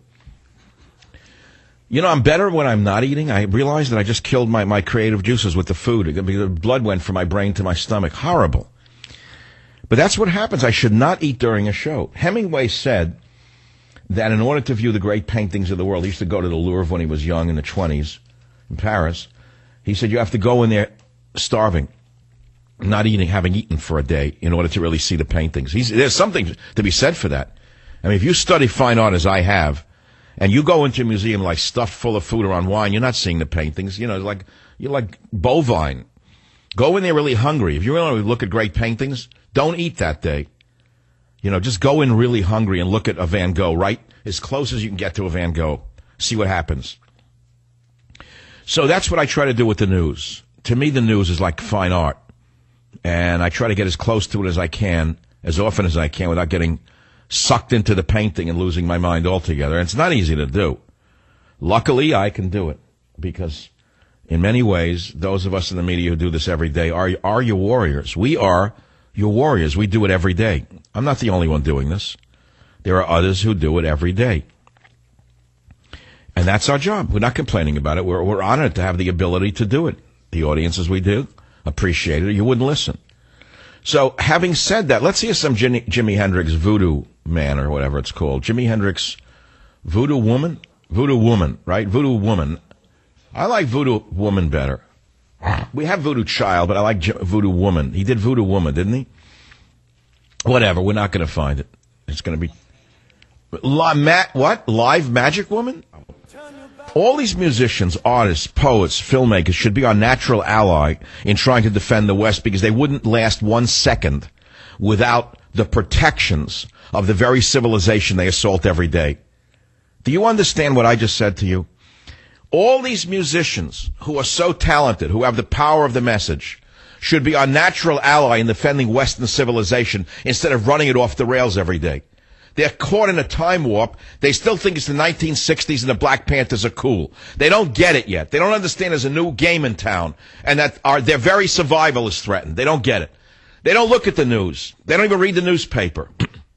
You know, I'm better when I'm not eating. I realized that I just killed my creative juices with the food. The blood went from my brain to my stomach. Horrible. But that's what happens. I should not eat during a show. Hemingway said that in order to view the great paintings of the world, he used to go to the Louvre when he was young in the 20s in Paris. He said you have to go in there starving, not eating, having eaten for a day in order to really see the paintings. There's something to be said for that. I mean, if you study fine art as I have, and you go into a museum like stuffed full of food or on wine, you're not seeing the paintings. You know, you're like bovine. Go in there really hungry. If you really want to look at great paintings, don't eat that day. You know, just go in really hungry and look at a Van Gogh, right? As close as you can get to a Van Gogh. See what happens. So that's what I try to do with the news. To me, the news is like fine art. And I try to get as close to it as I can, as often as I can, without getting sucked into the painting and losing my mind altogether. And it's not easy to do. Luckily, I can do it because in many ways, those of us in the media who do this every day are your warriors. We are your warriors. We do it every day. I'm not the only one doing this. There are others who do it every day. And that's our job. We're not complaining about it. We're honored to have the ability to do it. The audiences we do appreciate it. You wouldn't listen. So, having said that, let's hear some Jimi Hendrix Voodoo Man or whatever it's called. Jimi Hendrix Voodoo Woman? Voodoo Woman, right? Voodoo Woman. I like Voodoo Woman better. We have Voodoo Child, but I like Voodoo Woman. He did Voodoo Woman, didn't he? Whatever, we're not going to find it. It's going to be... What? Live Magic Woman? All these musicians, artists, poets, filmmakers should be our natural ally in trying to defend the West because they wouldn't last 1 second without the protections of the very civilization they assault every day. Do you understand what I just said to you? All these musicians who are so talented, who have the power of the message, should be our natural ally in defending Western civilization instead of running it off the rails every day. They're caught in a time warp. They still think it's the 1960s and the Black Panthers are cool. They don't get it yet. They don't understand there's a new game in town and that their very survival is threatened. They don't get it. They don't look at the news. They don't even read the newspaper.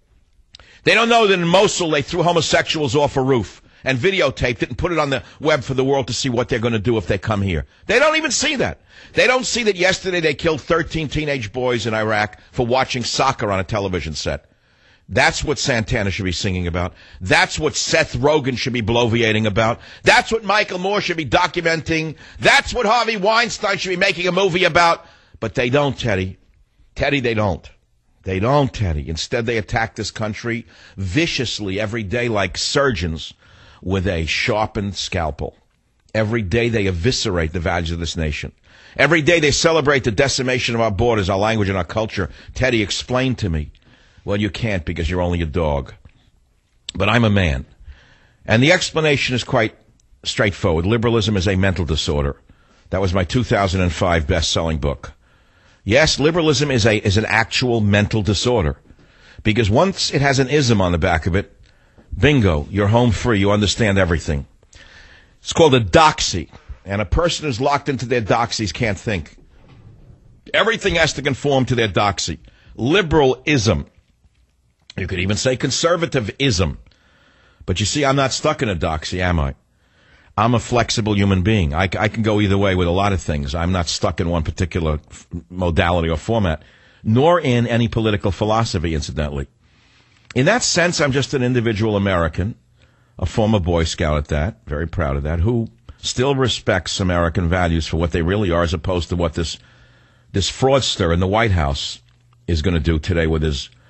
They don't know that in Mosul they threw homosexuals off a roof and videotaped it and put it on the web for the world to see what they're going to do if they come here. They don't even see that. They don't see that yesterday they killed 13 teenage boys in Iraq for watching soccer on a television set. That's what Santana should be singing about. That's what Seth Rogen should be bloviating about. That's what Michael Moore should be documenting. That's what Harvey Weinstein should be making a movie about. But they don't, Teddy. Teddy, they don't. They don't, Teddy. Instead, they attack this country viciously every day like surgeons with a sharpened scalpel. Every day they eviscerate the values of this nation. Every day they celebrate the decimation of our borders, our language, and our culture. Teddy, explain to me. Well, you can't because you're only a dog. But I'm a man. And the explanation is quite straightforward. Liberalism is a mental disorder. That was my 2005 best-selling book. Yes, liberalism is an actual mental disorder. Because once it has an ism on the back of it, bingo, you're home free. You understand everything. It's called a doxy. And a person who's locked into their doxies can't think. Everything has to conform to their doxy. Liberalism. You could even say conservative-ism. But you see, I'm not stuck in a doxy, am I? I'm a flexible human being. I can go either way with a lot of things. I'm not stuck in one particular modality or format, nor in any political philosophy, incidentally. In that sense, I'm just an individual American, a former Boy Scout at that, very proud of that, who still respects American values for what they really are as opposed to what this fraudster in the White House is going to do today with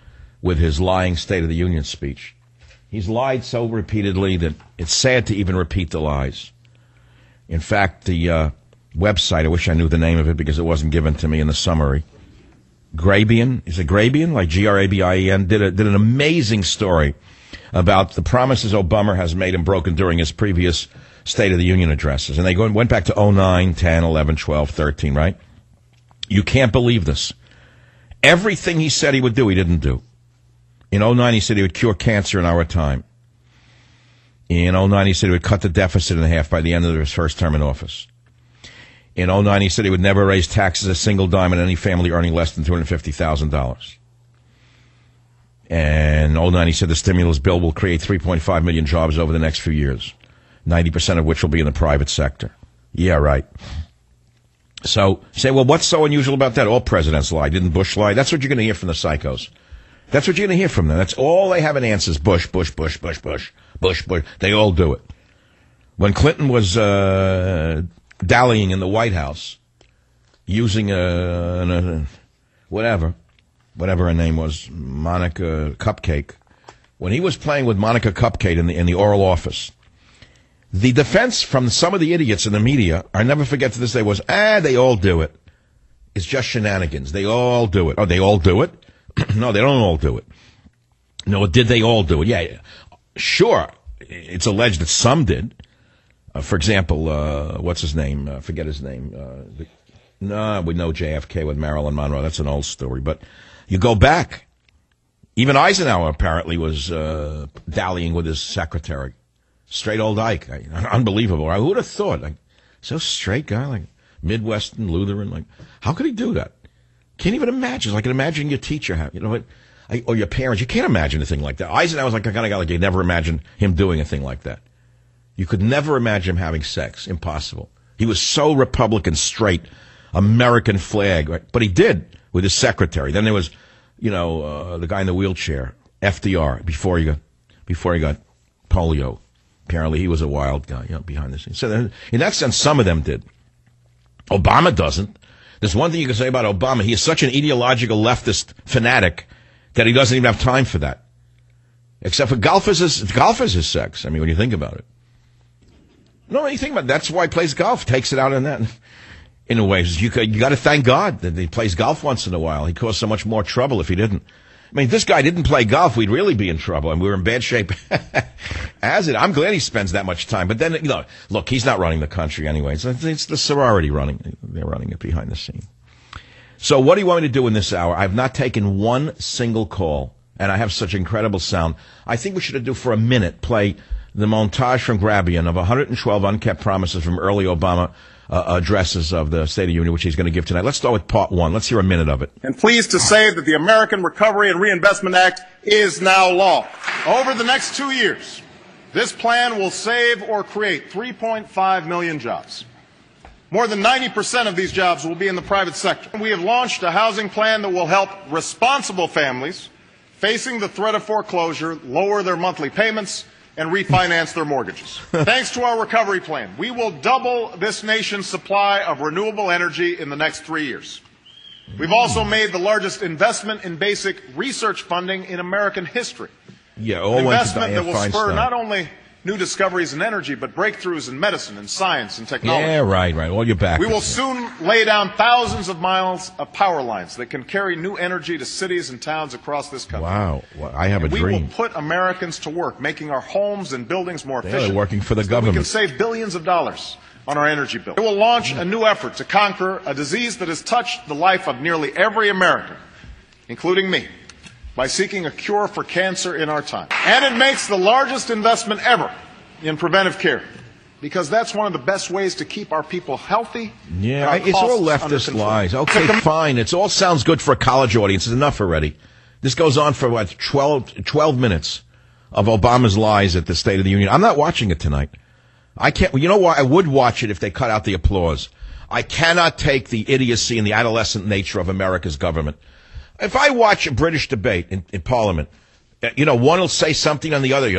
his lying State of the Union speech. He's lied so repeatedly that it's sad to even repeat the lies. In fact, the website, I wish I knew the name of it because it wasn't given to me in the summary. Grabien, is it Grabien? Like Grabien, did an amazing story about the promises Obama has made and broken during his previous State of the Union addresses. And they went back to 09, 10, 11, 12, 13, right? You can't believe this. Everything he said he would do, he didn't do. In 09, he said he would cure cancer in our time. In 09, he said he would cut the deficit in half by the end of his first term in office. In 09, he said he would never raise taxes a single dime on any family earning less than $250,000. And in 09, he said the stimulus bill will create 3.5 million jobs over the next few years, 90% of which will be in the private sector. Yeah, right. So, say, well, what's so unusual about that? All presidents lie. Didn't Bush lie? That's what you're going to hear from the psychos. That's what you're going to hear from them. That's all they have an answer is Bush, Bush, Bush, Bush, Bush, Bush, Bush. They all do it. When Clinton was dallying in the White House, using whatever her name was, Monica Cupcake, when he was playing with Monica Cupcake in the Oval Office, the defense from some of the idiots in the media, I never forget to this day, was, they all do it. It's just shenanigans. They all do it. Oh, they all do it? No, they don't all do it. No, did they all do it? Yeah. Sure. It's alleged that some did. For example, what's his name? Forget his name. We know JFK with Marilyn Monroe. That's an old story. But you go back. Even Eisenhower apparently was dallying with his secretary. Straight old Ike. Unbelievable. Who would have thought? Like, so straight guy, like Midwestern, Lutheran. Like, how could he do that? Can't even imagine. I can imagine your teacher, or your parents. You can't imagine a thing like that. Eisenhower was like the kind of guy like you never imagine him doing a thing like that. You could never imagine him having sex. Impossible. He was so Republican straight. American flag. Right? But he did with his secretary. Then there was, the guy in the wheelchair, FDR, before he got polio. Apparently he was a wild guy, behind the scenes. So in that sense, some of them did. Obama doesn't. There's one thing you can say about Obama. He is such an ideological leftist fanatic that he doesn't even have time for that. Except for golf is his sex. I mean, when you think about it. No, when you think about it, that's why he plays golf. Takes it out in that. In a way, you got to thank God that he plays golf once in a while. He caused so much more trouble if he didn't. I mean, if this guy didn't play golf, we'd really be in trouble, and we were in bad shape as it. I'm glad he spends that much time. But then, look, he's not running the country anyway. It's the sorority running. They're running it behind the scene. So what do you want me to do in this hour? I've not taken one single call, and I have such incredible sound. I think we should do for a minute, play the montage from Grabien of 112 unkept promises from early Obama addresses of the State of the Union, which he's going to give tonight. Let's start with part one. Let's hear a minute of it. And pleased to say that the American Recovery and Reinvestment Act is now law. Over the next 2 years, this plan will save or create 3.5 million jobs. More than 90% of these jobs will be in the private sector. We have launched a housing plan that will help responsible families facing the threat of foreclosure lower their monthly payments and refinance their mortgages. Thanks to our recovery plan, we will double this nation's supply of renewable energy in the next 3 years. We've also made the largest investment in basic research funding in American history. Yeah, an investment that will spur not only new discoveries in energy, but breakthroughs in medicine and science and technology. Yeah, right. All your back. We will soon lay down thousands of miles of power lines that can carry new energy to cities and towns across this country. Wow. Well, I have a dream. We will put Americans to work, making our homes and buildings more efficient. They're working for the government. We can save billions of dollars on our energy bill. It will launch a new effort to conquer a disease that has touched the life of nearly every American, including me, by seeking a cure for cancer in our time. And it makes the largest investment ever in preventive care, because that's one of the best ways to keep our people healthy. Yeah, it's all leftist lies. Okay, fine. It all sounds good for a college audience. It's enough already. This goes on for, 12 minutes of Obama's lies at the State of the Union. I'm not watching it tonight. I can't. You know why? I would watch it if they cut out the applause. I cannot take the idiocy and the adolescent nature of America's government. If I watch a British debate in Parliament, one will say something on the other.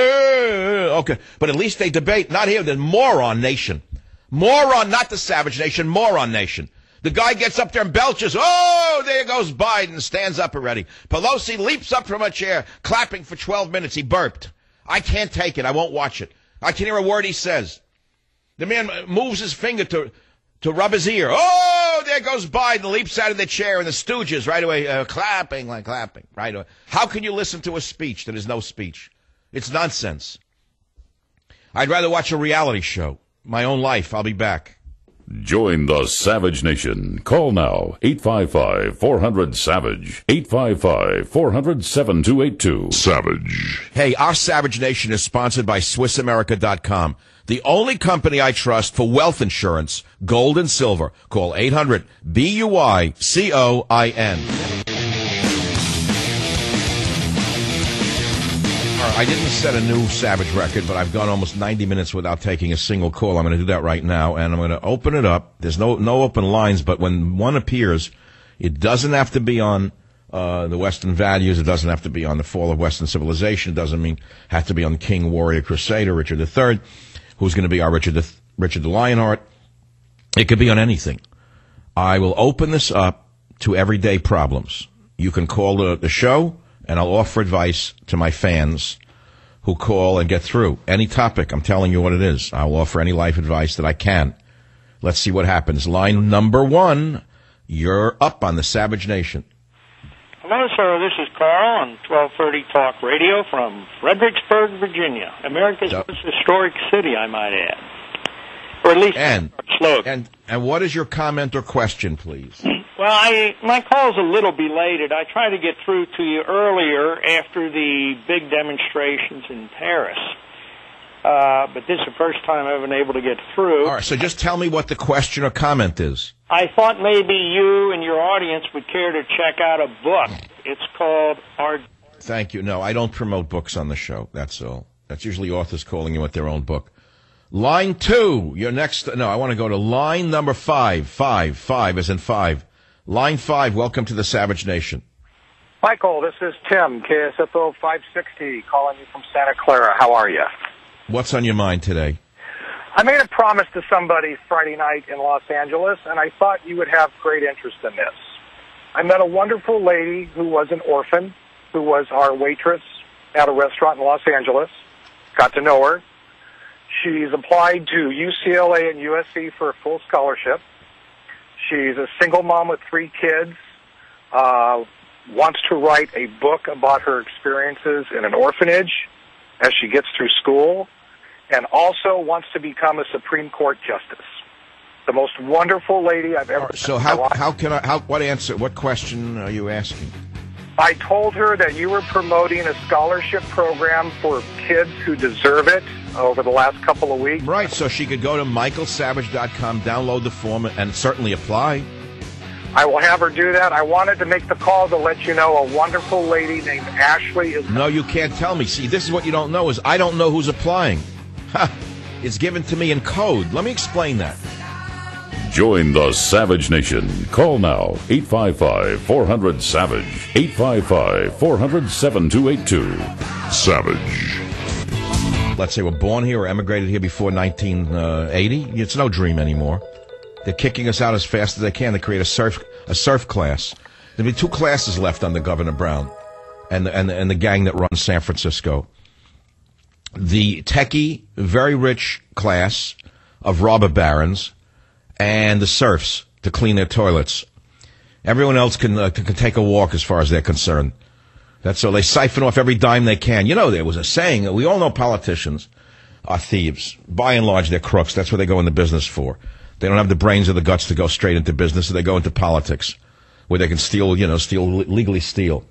Okay, but at least they debate. Not here. The moron nation. Moron, not the savage nation. Moron nation. The guy gets up there and belches. Oh, there goes Biden. Stands up already. Pelosi leaps up from a chair, clapping for 12 minutes. He burped. I can't take it. I won't watch it. I can hear a word he says. The man moves his finger to rub his ear. Oh, there goes Biden, leaps out of the chair, and the stooges right away clapping right away. How can you listen to a speech that is no speech? It's nonsense. I'd rather watch a reality show. My own life. I'll be back. Join the Savage Nation. Call now, 855-400-SAVAGE, 855-400-7282. Savage. Hey, our Savage Nation is sponsored by SwissAmerica.com, the only company I trust for wealth insurance, gold and silver. Call 800-BUICOIN. I didn't set a new Savage record, but I've gone almost 90 minutes without taking a single call. I'm going to do that right now, and I'm going to open it up. There's no open lines, but when one appears, it doesn't have to be on the Western values. It doesn't have to be on the fall of Western civilization. It doesn't have to be on King, Warrior, Crusader, Richard III, who's going to be our Richard the Lionheart. It could be on anything. I will open this up to everyday problems. You can call the show, and I'll offer advice to my fans who call and get through. Any topic, I'm telling you what it is. I'll offer any life advice that I can. Let's see what happens. Line number 1, you're up on the Savage Nation. Hello, sir. This is Carl on 1230 Talk Radio from Fredericksburg, Virginia. America's most historic city, I might add. Or at least slogan. And what is your comment or question, please? Well, my call's a little belated. I tried to get through to you earlier after the big demonstrations in Paris. But this is the first time I've been able to get through. All right, so just tell me what the question or comment is. I thought maybe you and your audience would care to check out a book. It's called Thank you. No, I don't promote books on the show. That's all. That's usually authors calling you with their own book. Line 2, your next, no, I want to go to line number 5, 5 as in 5. Line 5, welcome to the Savage Nation. Michael, this is Tim, KSFO 560, calling you from Santa Clara. How are you? What's on your mind today? I made a promise to somebody Friday night in Los Angeles, and I thought you would have great interest in this. I met a wonderful lady who was an orphan, who was our waitress at a restaurant in Los Angeles. Got to know her. She's applied to UCLA and USC for a full scholarship. She's a single mom with 3 kids, wants to write a book about her experiences in an orphanage as she gets through school, and also wants to become a Supreme Court justice. The most wonderful lady I've ever. So what question are you asking? I told her that you were promoting a scholarship program for kids who deserve it over the last couple of weeks. Right, so she could go to michaelsavage.com, download the form, and certainly apply. I will have her do that. I wanted to make the call to let you know a wonderful lady named Ashley is... No, you can't tell me. See, this is what you don't know, is I don't know who's applying. It's given to me in code. Let me explain that. Join the Savage Nation. Call now, 855-400-SAVAGE, 855-400-7282. Savage. Let's say we're born here or emigrated here before 1980. It's no dream anymore. They're kicking us out as fast as they can to create a surf class. There'll be 2 classes left under Governor Brown and the gang that runs San Francisco. The techie, very rich class of robber barons and the serfs to clean their toilets. Everyone else can take a walk as far as they're concerned. That's so they siphon off every dime they can. You know, there was a saying, we all know politicians are thieves. By and large, they're crooks. That's what they go into business for. They don't have the brains or the guts to go straight into business, so they go into politics, where they can legally steal.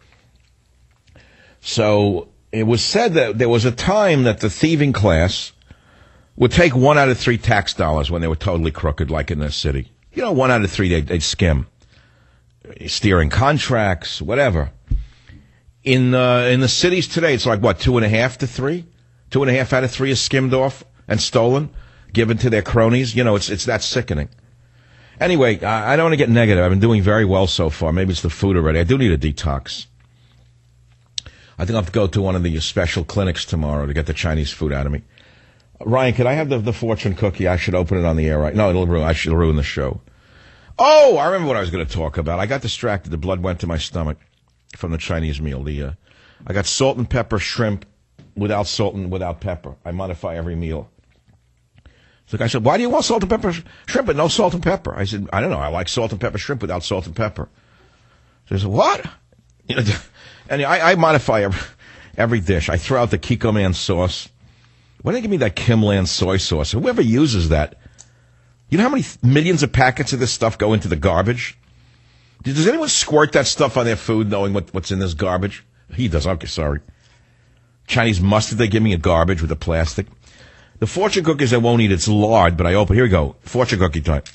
So it was said that there was a time that the thieving class would take 1 out of 3 tax dollars when they were totally crooked, like in their city. 1 out of 3 they'd skim. Steering contracts, whatever. In the cities today, it's like, what, 2.5 to 3? 2.5 out of 3 is skimmed off and stolen, given to their cronies. It's that sickening. Anyway, I don't want to get negative. I've been doing very well so far. Maybe it's the food already. I do need a detox. I think I'll have to go to one of the special clinics tomorrow to get the Chinese food out of me. Ryan, could I have the fortune cookie? I should open it on the air right. No, I should ruin the show. Oh, I remember what I was going to talk about. I got distracted. The blood went to my stomach from the Chinese meal. I got salt and pepper shrimp without salt and without pepper. I modify every meal. So the guy said, why do you want salt and pepper shrimp but no salt and pepper? I said, I don't know. I like salt and pepper shrimp without salt and pepper. So he said, what? And I modify every dish. I throw out the Kiko Man sauce. Why don't they give me that Kim Land soy sauce? Whoever uses that. You know how many millions of packets of this stuff go into the garbage? Does anyone squirt that stuff on their food knowing what's in this garbage? He does. Okay, sorry. Chinese mustard, they give me a garbage with the plastic. The fortune cookies I won't eat. It's lard, but I open. Here we go. Fortune cookie time.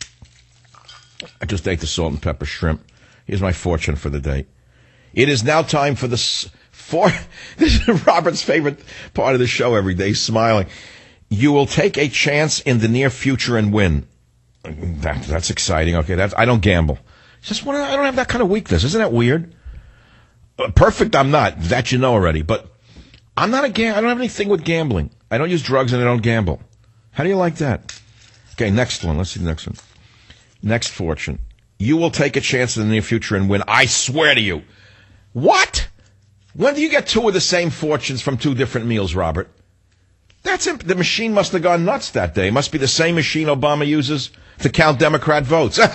I just ate the salt and pepper shrimp. Here's my fortune for the day. It is now time for this is Robert's favorite part of the show every day, smiling. You will take a chance in the near future and win. That's exciting. Okay, I don't gamble. I don't have that kind of weakness. Isn't that weird? Perfect, I'm not. That you know already. But I'm not I don't have anything with gambling. I don't use drugs and I don't gamble. How do you like that? Okay, next one. Let's see the next one. Next fortune. You will take a chance in the near future and win. I swear to you. What? When do you get 2 of the same fortunes from 2 different meals, Robert? The machine must have gone nuts that day. It must be the same machine Obama uses to count Democrat votes. Made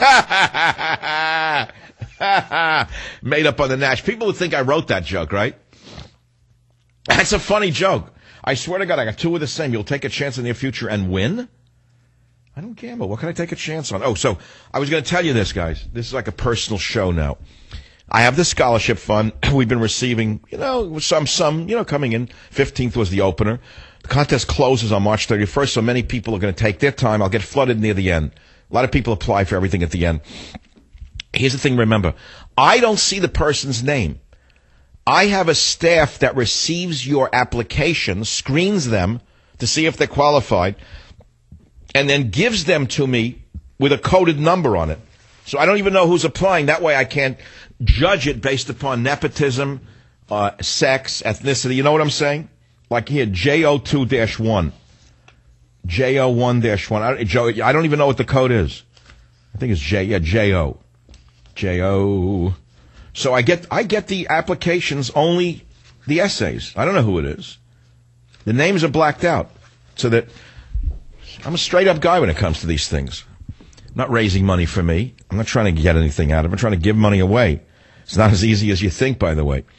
up on the Nash. People would think I wrote that joke, right? That's a funny joke. I swear to God, I got 2 of the same. You'll take a chance in the near future and win? I don't gamble. What can I take a chance on? Oh, so I was going to tell you this, guys. This is like a personal show now. I have the scholarship fund. We've been receiving, some, coming in. 15th was the opener. The contest closes on March 31st, so many people are going to take their time. I'll get flooded near the end. A lot of people apply for everything at the end. Here's the thing, remember. I don't see the person's name. I have a staff that receives your application, screens them to see if they're qualified, and then gives them to me with a coded number on it. So I don't even know who's applying. That way I can't judge it based upon nepotism, sex, ethnicity. You know what I'm saying? Like here, JO2-1. JO1-1. I don't even know what the code is. I think it's JO. JO. So I get the applications, only the essays. I don't know who it is. The names are blacked out. So that I'm a straight up guy when it comes to these things. I'm not raising money for me. I'm not trying to get anything out of it. I'm trying to give money away. It's not as easy as you think, by the way.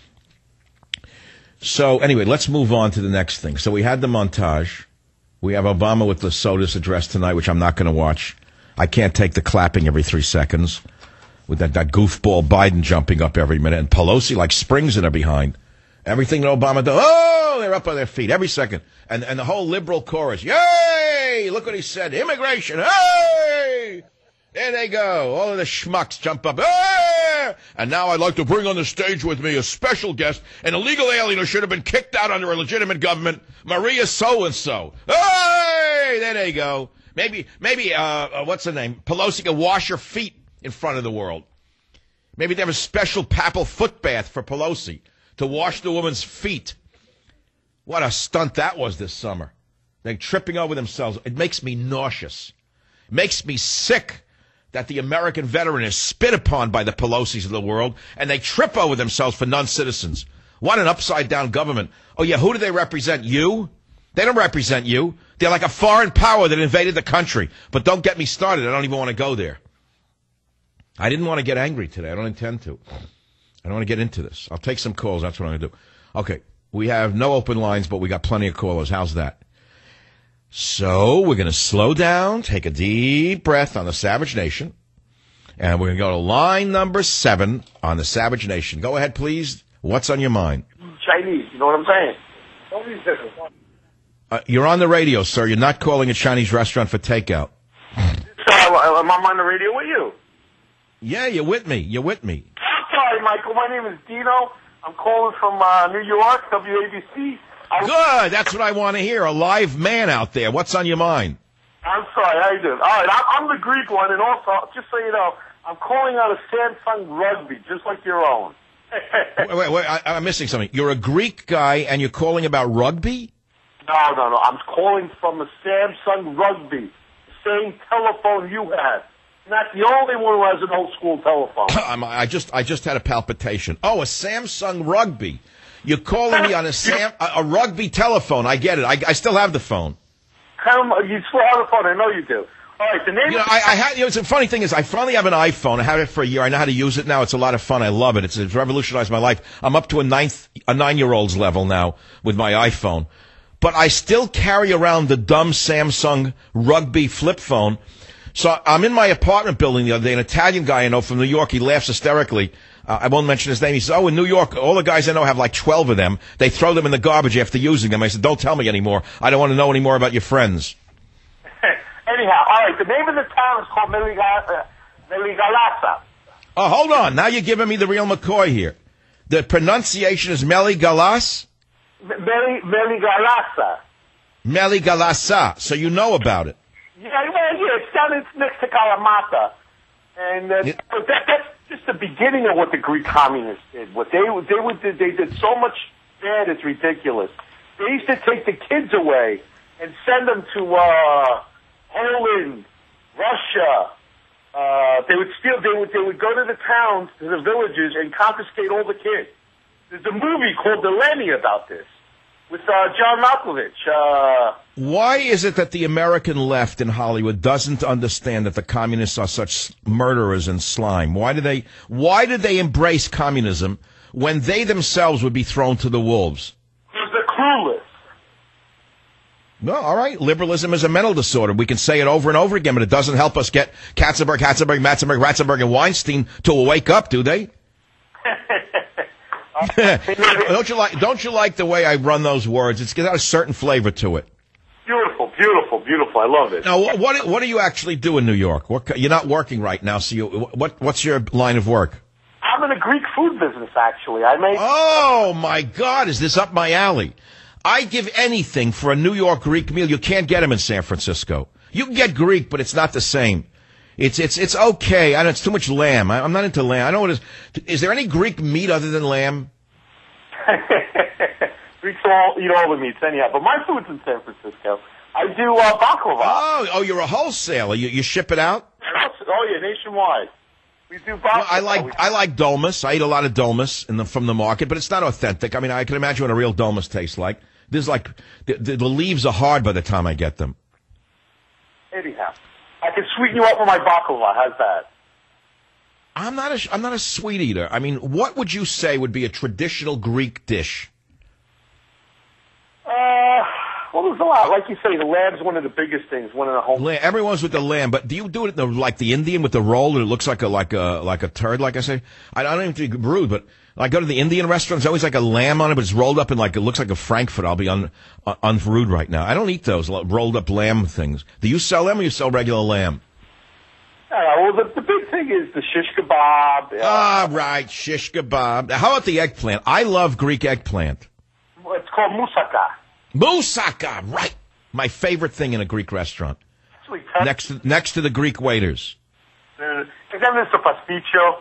So anyway, let's move on to the next thing. So we had the montage. We have Obama with the SOTUS address tonight, which I'm not going to watch. I can't take the clapping every 3 seconds with that goofball Biden jumping up every minute and Pelosi like springs in her behind. Everything that Obama does, they're up on their feet every second. And the whole liberal chorus, yay! Look what he said, immigration, hey! There they go. All of the schmucks jump up. Hey! And now I'd like to bring on the stage with me a special guest, an illegal alien who should have been kicked out under a legitimate government, Maria so-and-so. Hey! There they go. Maybe, what's her name? Pelosi can wash her feet in front of the world. Maybe they have a special papal foot bath for Pelosi to wash the woman's feet. What a stunt that was this summer. They're tripping over themselves. It makes me nauseous. It makes me sick that the American veteran is spit upon by the Pelosi's of the world, and they trip over themselves for non-citizens. What an upside-down government. Oh, yeah, who do they represent? You? They don't represent you. They're like a foreign power that invaded the country. But don't get me started. I don't even want to go there. I didn't want to get angry today. I don't intend to. I don't want to get into this. I'll take some calls. That's what I'm going to do. Okay, we have no open lines, but we got plenty of callers. How's that? So we're going to slow down, take a deep breath on the Savage Nation, and we're going to go to line number 7 on the Savage Nation. Go ahead, please. What's on your mind? Chinese, you know what I'm saying? You're on the radio, sir. You're not calling a Chinese restaurant for takeout. So I'm on the radio with you. Yeah, you're with me. You're with me. Sorry, Michael. My name is Dino. I'm calling from New York, WABC. Good. That's what I want to hear. A live man out there. What's on your mind? I'm sorry. How you doing? All right. I'm the Greek one, and also, just so you know, I'm calling out a Samsung Rugby, just like your own. Wait. I'm missing something. You're a Greek guy, and you're calling about rugby? No. I'm calling from a Samsung Rugby, the same telephone you have. Not the only one who has an old school telephone. I just had a palpitation. Oh, a Samsung Rugby. You're calling me on a rugby telephone. I get it. I still have the phone. You still have the phone. I know you do. All right. The name. It's a funny thing is I finally have an iPhone. I had it for a year. I know how to use it now. It's a lot of fun. I love it. It's revolutionized my life. I'm up to a 9-year-old's level now with my iPhone. But I still carry around the dumb Samsung Rugby flip phone. So I'm in my apartment building the other day. An Italian guy I know from New York, he laughs hysterically. I won't mention his name. He says, in New York, all the guys I know have like 12 of them. They throw them in the garbage after using them. I said, don't tell me anymore. I don't want to know any more about your friends. Anyhow, all right, the name of the town is called Meligalasa. Oh, hold on. Now you're giving me the real McCoy here. The pronunciation is Meligalas? Meligalasa. Meligalasa. So you know about it. Yeah, it's down next to Kalamata. And but that's just the beginning of what the Greek communists did. What they did so much bad, it's ridiculous. They used to take the kids away and send them to Poland, Russia. They would go to the towns, to the villages, and confiscate all the kids. There's a movie called The Lenny about this with John Malkovich. Why is it that the American left in Hollywood doesn't understand that the communists are such murderers and slime? Why did they embrace communism when they themselves would be thrown to the wolves? Because they're clueless. No, all right. Liberalism is a mental disorder. We can say it over and over again, but it doesn't help us get Katzenberg, Ratzenberg, and Weinstein to wake up, do they? Don't you like the way I run those words? It's got a certain flavor to it. Beautiful. I love it. Now, what do you actually do in New York? You're not working right now, so what's your line of work? I'm in the Greek food business, actually. Oh my God, is this up my alley? I give anything for a New York Greek meal. You can't get them in San Francisco. You can get Greek, but it's not the same. It's okay. I know it's too much lamb. I'm not into lamb. I know what it is. Is there any Greek meat other than lamb? Greeks eat all the meats anyhow. But my food's in San Francisco. I do baklava. Oh, you're a wholesaler. You ship it out? Oh yeah, nationwide. We do baklava. Well, I like dolmas. I eat a lot of dolmas from the market, but it's not authentic. I mean, I can imagine what a real dolmas tastes like. There's like the leaves are hard by the time I get them. Anyhow, I can sweeten you up with my baklava. How's that? I'm not a sweet eater. I mean, what would you say would be a traditional Greek dish? Well, there's a lot. Like you say, the lamb's one of the biggest things. One of the whole. Everyone's with the lamb, but do you do it like the Indian with the roll, and it looks like a turd? Like I say, I don't even think it's rude, but I go to the Indian restaurant. There's always like a lamb on it, but it's rolled up in it looks like a Frankfurt. I'll be unrude right now. I don't eat those rolled up lamb things. Do you sell them, or you sell regular lamb? Well, the big thing is the shish kebab. Right, shish kebab. How about the eggplant? I love Greek eggplant. It's called moussaka. Moussaka, right. My favorite thing in a Greek restaurant. Next to the Greek waiters. And then there's the pasticcio.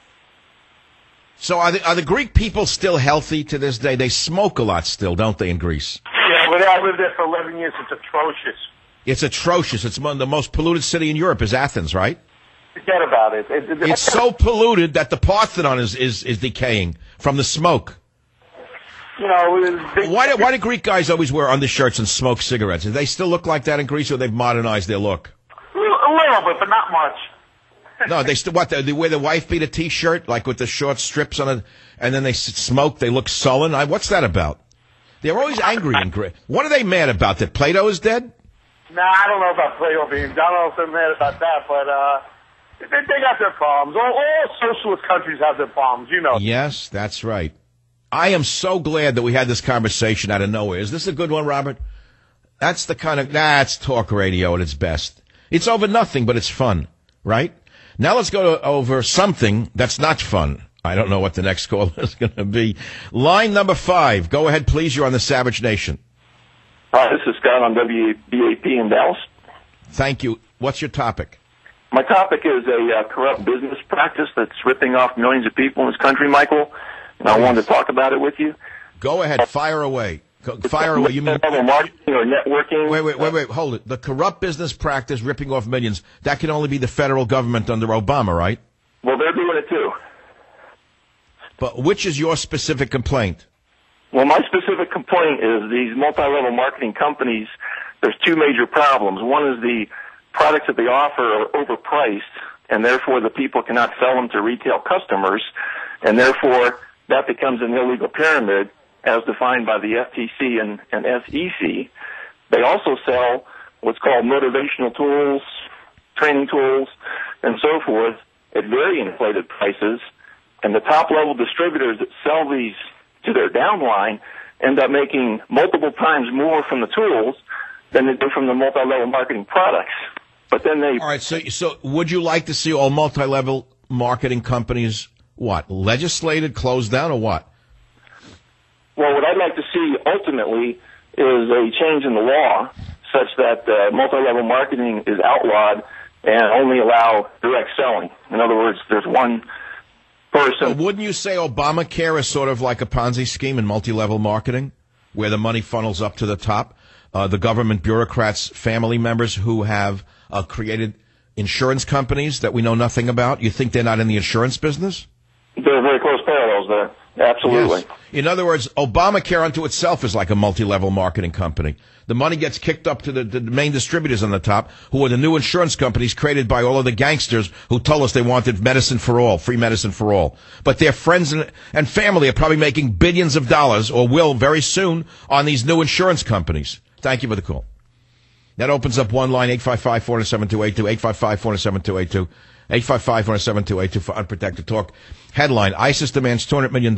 So are the Greek people still healthy to this day? They smoke a lot still, don't they, in Greece? Yeah, but I lived there for 11 years. It's atrocious. It's atrocious. It's the most polluted city in Europe is Athens, right? Forget about it. It's so polluted that the Parthenon is decaying from the smoke. You know, why do Greek guys always wear undershirts and smoke cigarettes? Do they still look like that in Greece, or they've modernized their look? A little bit, but not much. No, they still they wear the wife beater T-shirt like with the short strips on it, and then they smoke. They look sullen. What's that about? They're always angry in Greece. What are they mad about? That Plato is dead? Nah, I don't know about Plato being. I don't know if they're mad about that, but they got their problems. All socialist countries have their problems, you know. Yes, that's right. I am so glad that we had this conversation out of nowhere. Is this a good one, Robert? That's the kind of, it's talk radio at its best. It's over nothing, but it's fun, right? Now let's go over something that's not fun. I don't know what the next call is going to be. Line number 5. Go ahead, please. You're on the Savage Nation. Hi, this is Scott on WBAP in Dallas. Thank you. What's your topic? My topic is a corrupt business practice that's ripping off millions of people in this country, Michael. And I wanted to talk about it with you. Go ahead. Fire away. Fire away. You mean marketing or networking? Wait. Hold it. The corrupt business practice ripping off millions, that can only be the federal government under Obama, right? Well, they're doing it too. But which is your specific complaint? Well, my specific complaint is these multi-level marketing companies, there's two major problems. One is the products that they offer are overpriced, and therefore the people cannot sell them to retail customers, and therefore that becomes an illegal pyramid as defined by the FTC and SEC. They also sell what's called motivational tools, training tools, and so forth at very inflated prices, and the top-level distributors that sell these to their downline end up making multiple times more from the tools than they do from the multi-level marketing products. But then they... All right, so would you like to see all multi-level marketing companies, legislated, closed down, or what? Well, what I'd like to see ultimately is a change in the law such that multi-level marketing is outlawed and only allow direct selling. In other words, there's one person. So wouldn't you say Obamacare is sort of like a Ponzi scheme in multi-level marketing, where the money funnels up to the top? The government bureaucrats, family members who have created insurance companies that we know nothing about. You think they're not in the insurance business? There are very close parallels there. Absolutely. Yes. In other words, Obamacare unto itself is like a multi-level marketing company. The money gets kicked up to the main distributors on the top, who are the new insurance companies created by all of the gangsters who told us they wanted medicine for all, free medicine for all. But their friends and family are probably making billions of dollars, or will very soon, on these new insurance companies. Thank you for the call. That opens up one line, 855-407-282, 855-407-282, 855-407-282 for Unprotected Talk. Headline, ISIS demands $200 million.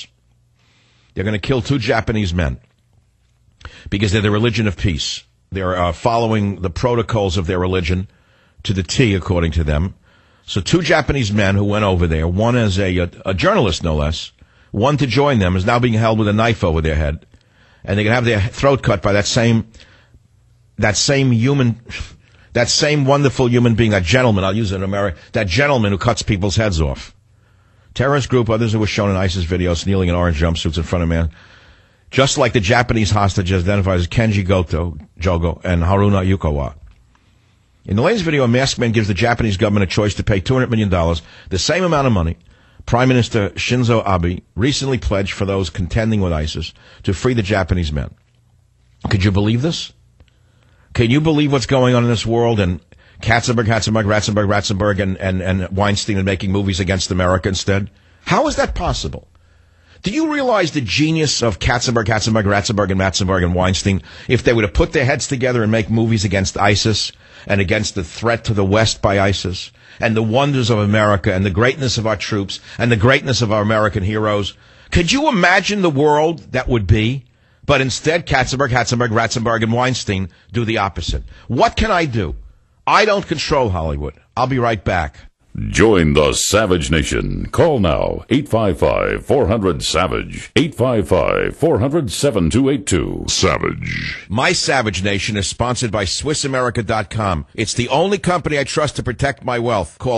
They're going to kill 2 Japanese men because they're the religion of peace. They're following the protocols of their religion to the T, according to them. So 2 Japanese men who went over there, one as a journalist, no less, one to join them, is now being held with a knife over their head. And they're going to have their throat cut by that same human That same wonderful human being, that gentleman, I'll use it in America, that gentleman who cuts people's heads off. Terrorist group, others who were shown in ISIS videos, kneeling in orange jumpsuits in front of man. Just like the Japanese hostages identified as Kenji Jogo and Haruna Yukawa. In the latest video, a masked man gives the Japanese government a choice to pay $200 million, the same amount of money Prime Minister Shinzo Abe recently pledged for those contending with ISIS to free the Japanese men. Could you believe this? Can you believe what's going on in this world? And Ratzenberg, and Weinstein are making movies against America instead? How is that possible? Do you realize the genius of Ratzenberg, and Weinstein if they were to put their heads together and make movies against ISIS and against the threat to the West by ISIS and the wonders of America and the greatness of our troops and the greatness of our American heroes? Could you imagine the world that would be? But instead, Ratzenberg, and Weinstein do the opposite. What can I do? I don't control Hollywood. I'll be right back. Join the Savage Nation. Call now, 855-400-SAVAGE, 855-400-7282. Savage. My Savage Nation is sponsored by SwissAmerica.com. It's the only company I trust to protect my wealth. Call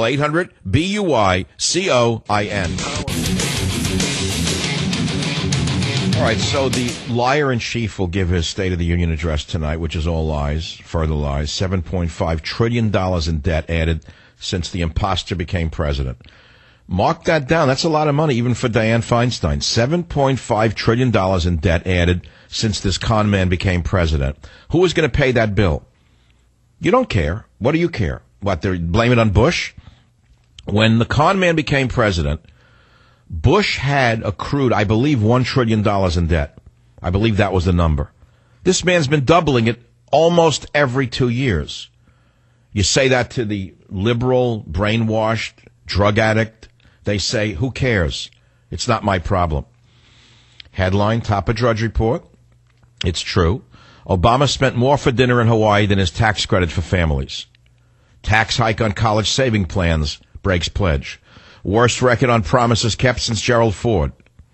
800-BUICOIN. All right, so the liar-in-chief will give his State of the Union address tonight, which is all lies, further lies. $7.5 trillion in debt added since the imposter became president. Mark that down. That's a lot of money, even for Dianne Feinstein. $7.5 trillion in debt added since this con man became president. Who is going to pay that bill? You don't care. What do you care? What, they're blaming it on Bush? When the con man became president, Bush had accrued, I believe, $1 trillion in debt. I believe that was the number. This man's been doubling it almost every 2 years. You say that to the liberal, brainwashed, drug addict, they say, who cares? It's not my problem. Headline, top of Drudge Report. It's true. Obama spent more for dinner in Hawaii than his tax credit for families. Tax hike on college saving plans breaks pledge. Worst record on promises kept since Gerald Ford.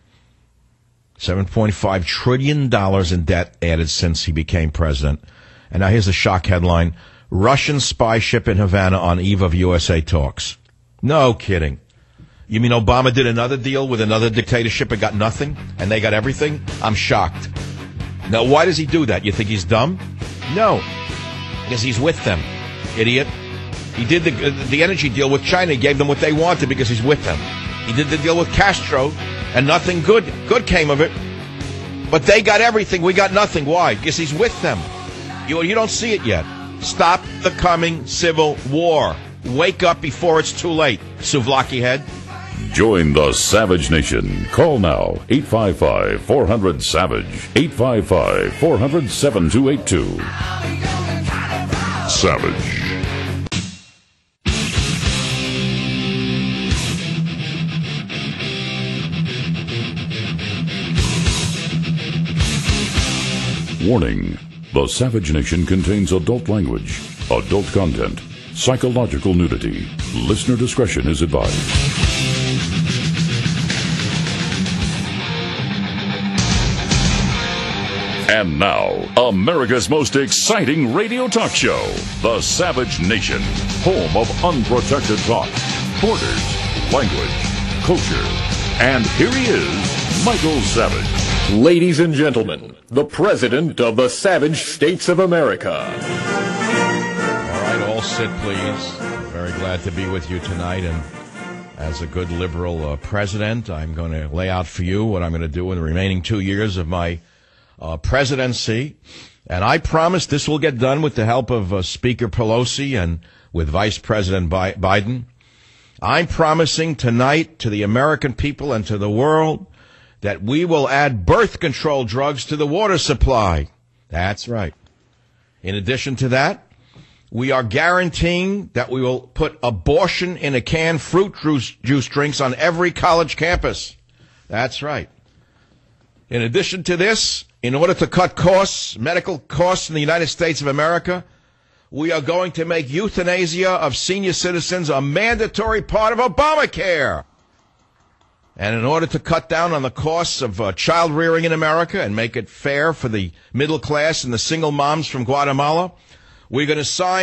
$7.5 trillion in debt added since he became president. And now here's a shock headline. Russian spy ship in Havana on eve of USA talks. No kidding. You mean Obama did another deal with another dictatorship and got nothing, and they got everything? I'm shocked. Now, why does he do that? You think he's dumb? No, because he's with them, idiot. He did the energy deal with China. He gave them what they wanted because he's with them. He did the deal with Castro, and nothing good came of it. But they got everything. We got nothing. Why? Because he's with them. You don't see it yet. Stop the coming civil war. Wake up before it's too late, Souvlaki head. Join the Savage Nation. Call now, 855-400-SAVAGE, 855-400-7282. Savage. Warning. The Savage Nation contains adult language, adult content, psychological nudity. Listener discretion is advised. And now, America's most exciting radio talk show, The Savage Nation, home of unprotected talk, borders, language, culture. And here he is, Michael Savage. Ladies and gentlemen, the President of the Savage States of America. All right, all sit, please. Very glad to be with you tonight. And as a good liberal president, I'm going to lay out for you what I'm going to do in the remaining 2 years of my presidency. And I promise this will get done with the help of Speaker Pelosi and with Vice President Biden. I'm promising tonight to the American people and to the world that we will add birth control drugs to the water supply. That's right. In addition to that, we are guaranteeing that we will put abortion in a can fruit juice drinks on every college campus. That's right. In addition to this, in order to cut costs, medical costs in the United States of America, we are going to make euthanasia of senior citizens a mandatory part of Obamacare. And in order to cut down on the costs of child rearing in America and make it fair for the middle class and the single moms from Guatemala, we're going to sign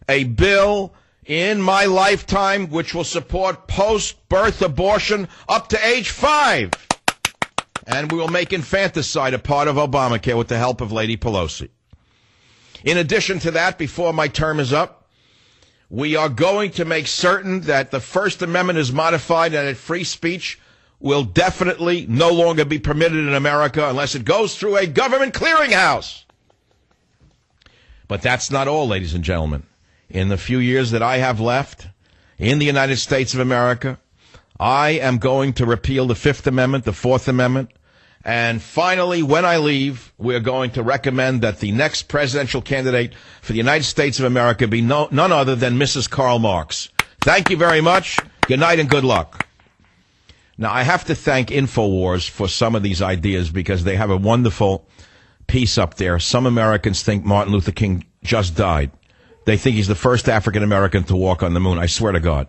a bill in my lifetime which will support post-birth abortion up to age 5. And we will make infanticide a part of Obamacare with the help of Lady Pelosi. In addition to that, before my term is up, we are going to make certain that the First Amendment is modified and that free speech will definitely no longer be permitted in America unless it goes through a government clearinghouse. But that's not all, ladies and gentlemen. In the few years that I have left in the United States of America, I am going to repeal the Fifth Amendment, the Fourth Amendment, and finally, when I leave, we're going to recommend that the next presidential candidate for the United States of America be none other than Mrs. Karl Marx. Thank you very much. Good night and good luck. Now, I have to thank InfoWars for some of these ideas because they have a wonderful piece up there. Some Americans think Martin Luther King just died. They think he's the first African American to walk on the moon. I swear to God.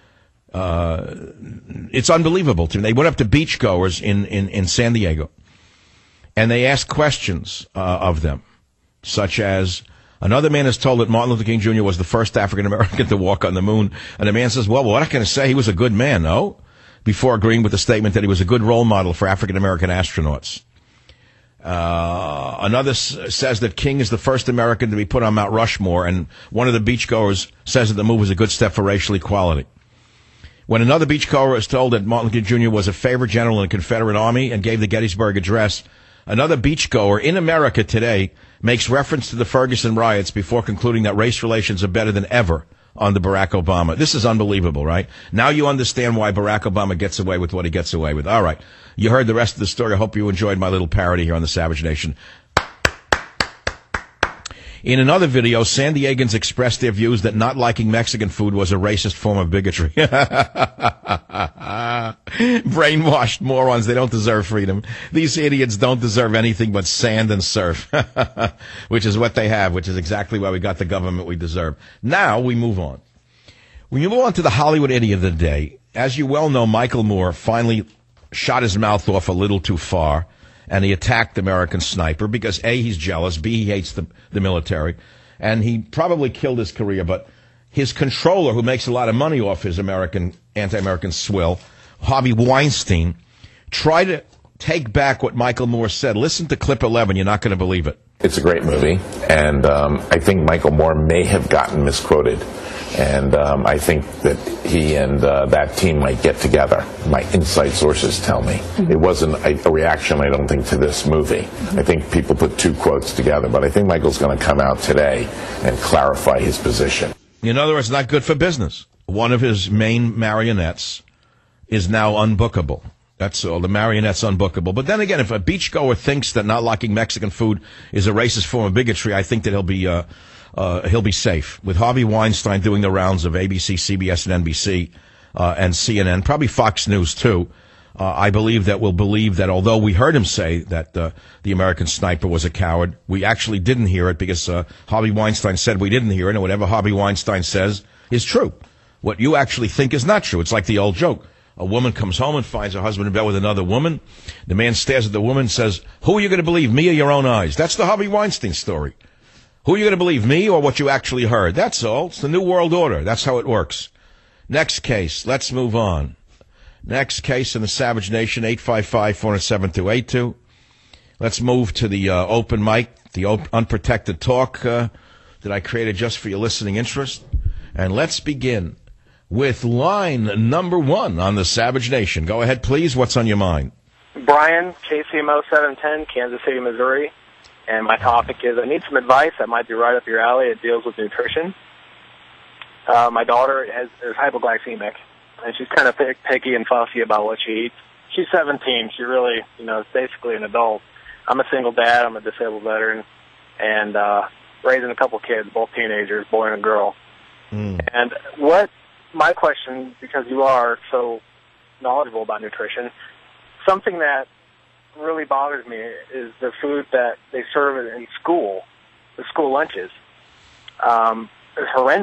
It's unbelievable to me. They went up to beachgoers in San Diego, and they asked questions of them, such as, another man is told that Martin Luther King Jr. was the first African American to walk on the moon, and the man says, well, what can I say? He was a good man, no? Before agreeing with the statement that he was a good role model for African American astronauts. Another says that King is the first American to be put on Mount Rushmore, and one of the beachgoers says that the move was a good step for racial equality. When another beachgoer is told that Martin Luther King Jr. was a favorite general in the Confederate Army and gave the Gettysburg Address, another beachgoer in America today makes reference to the Ferguson riots before concluding that race relations are better than ever under Barack Obama. This is unbelievable, right? Now you understand why Barack Obama gets away with what he gets away with. All right. You heard the rest of the story. I hope you enjoyed my little parody here on the Savage Nation. In another video, San Diegans expressed their views that not liking Mexican food was a racist form of bigotry. Brainwashed morons. They don't deserve freedom. These idiots don't deserve anything but sand and surf, which is what they have, which is exactly why we got the government we deserve. Now we move on. When you move on to the Hollywood idiot of the day, as you well know, Michael Moore finally shot his mouth off a little too far, and he attacked American Sniper because, A, he's jealous, B, he hates the military, and he probably killed his career. But his controller, who makes a lot of money off his anti-American swill, Harvey Weinstein, tried to take back what Michael Moore said. Listen to clip 11. You're not going to believe it. It's a great movie, and I think Michael Moore may have gotten misquoted. And I think that he and that team might get together. My inside sources tell me. It wasn't a reaction, I don't think, to this movie. I think people put two quotes together, but I think Michael's going to come out today and clarify his position. In other words, not good for business. One of his main marionettes is now unbookable. That's all. The marionette's unbookable. But then again, if a beachgoer thinks that not liking Mexican food is a racist form of bigotry, I think that he'll be safe. With Harvey Weinstein doing the rounds of ABC, CBS, and NBC, and CNN, probably Fox News too, I believe that we'll believe that although we heard him say that the American Sniper was a coward, we actually didn't hear it because Harvey Weinstein said we didn't hear it, and whatever Harvey Weinstein says is true. What you actually think is not true. It's like the old joke. A woman comes home and finds her husband in bed with another woman. The man stares at the woman and says, who are you going to believe, me or your own eyes? That's the Harvey Weinstein story. Who are you going to believe, me or what you actually heard? That's all. It's the New World Order. That's how it works. Next case. Let's move on. Next case in the Savage Nation, 855-407-282. Let's move to the open mic, the unprotected talk that I created just for your listening interest. And let's begin with line number 1 on the Savage Nation. Go ahead, please. What's on your mind? Brian, KCMO 710, Kansas City, Missouri. And my topic is I need some advice that might be right up your alley. It deals with nutrition. My daughter is hypoglycemic, and she's kind of picky and fussy about what she eats. She's 17. She really, is basically an adult. I'm a single dad. I'm a disabled veteran, and raising a couple kids, both teenagers, boy and a girl. And my question, because you are so knowledgeable about nutrition, something that really bothers me is the food that they serve in school, the school lunches. It's horrendous.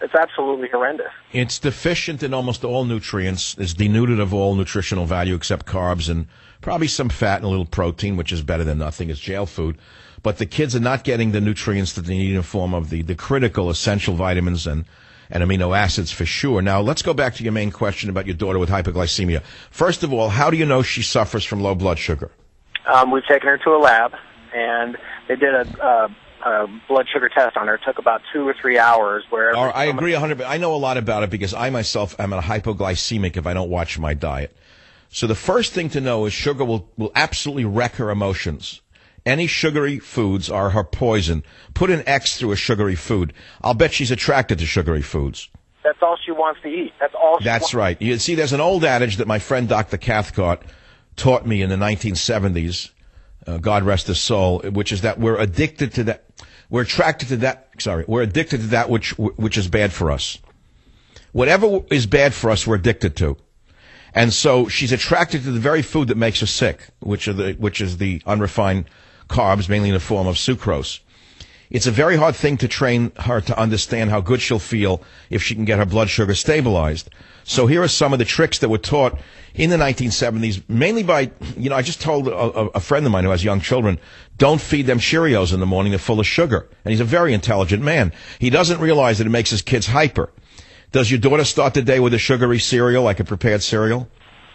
It's absolutely horrendous. It's deficient in almost all nutrients. It's denuded of all nutritional value except carbs and probably some fat and a little protein, which is better than nothing. It's jail food. But the kids are not getting the nutrients that they need in the form of the critical essential vitamins and amino acids for sure. Now, let's go back to your main question about your daughter with hypoglycemia. First of all, how do you know she suffers from low blood sugar? We've taken her to a lab, and they did a blood sugar test on her. It took about 2 or 3 hours. Where I agree 100%. I know a lot about it because I myself am a hypoglycemic if I don't watch my diet. So the first thing to know is sugar will absolutely wreck her emotions. Any sugary foods are her poison. Put an X through a sugary food. I'll bet she's attracted to sugary foods. That's all she wants to eat. That's all she wants. That's right. You see, there's an old adage that my friend Dr. Cathcart taught me in the 1970s, God rest his soul, which is that we're addicted to that. We're attracted to that. We're addicted to that which is bad for us. Whatever is bad for us, we're addicted to. And so she's attracted to the very food that makes her sick, which is the unrefined carbs, mainly in the form of sucrose. It's a very hard thing to train her to understand how good she'll feel if she can get her blood sugar stabilized. So here are some of the tricks that were taught in the 1970s, mainly by, I just told a friend of mine who has young children, don't feed them Cheerios in the morning, they're full of sugar. And he's a very intelligent man. He doesn't realize that it makes his kids hyper. Does your daughter start the day with a sugary cereal, like a prepared cereal?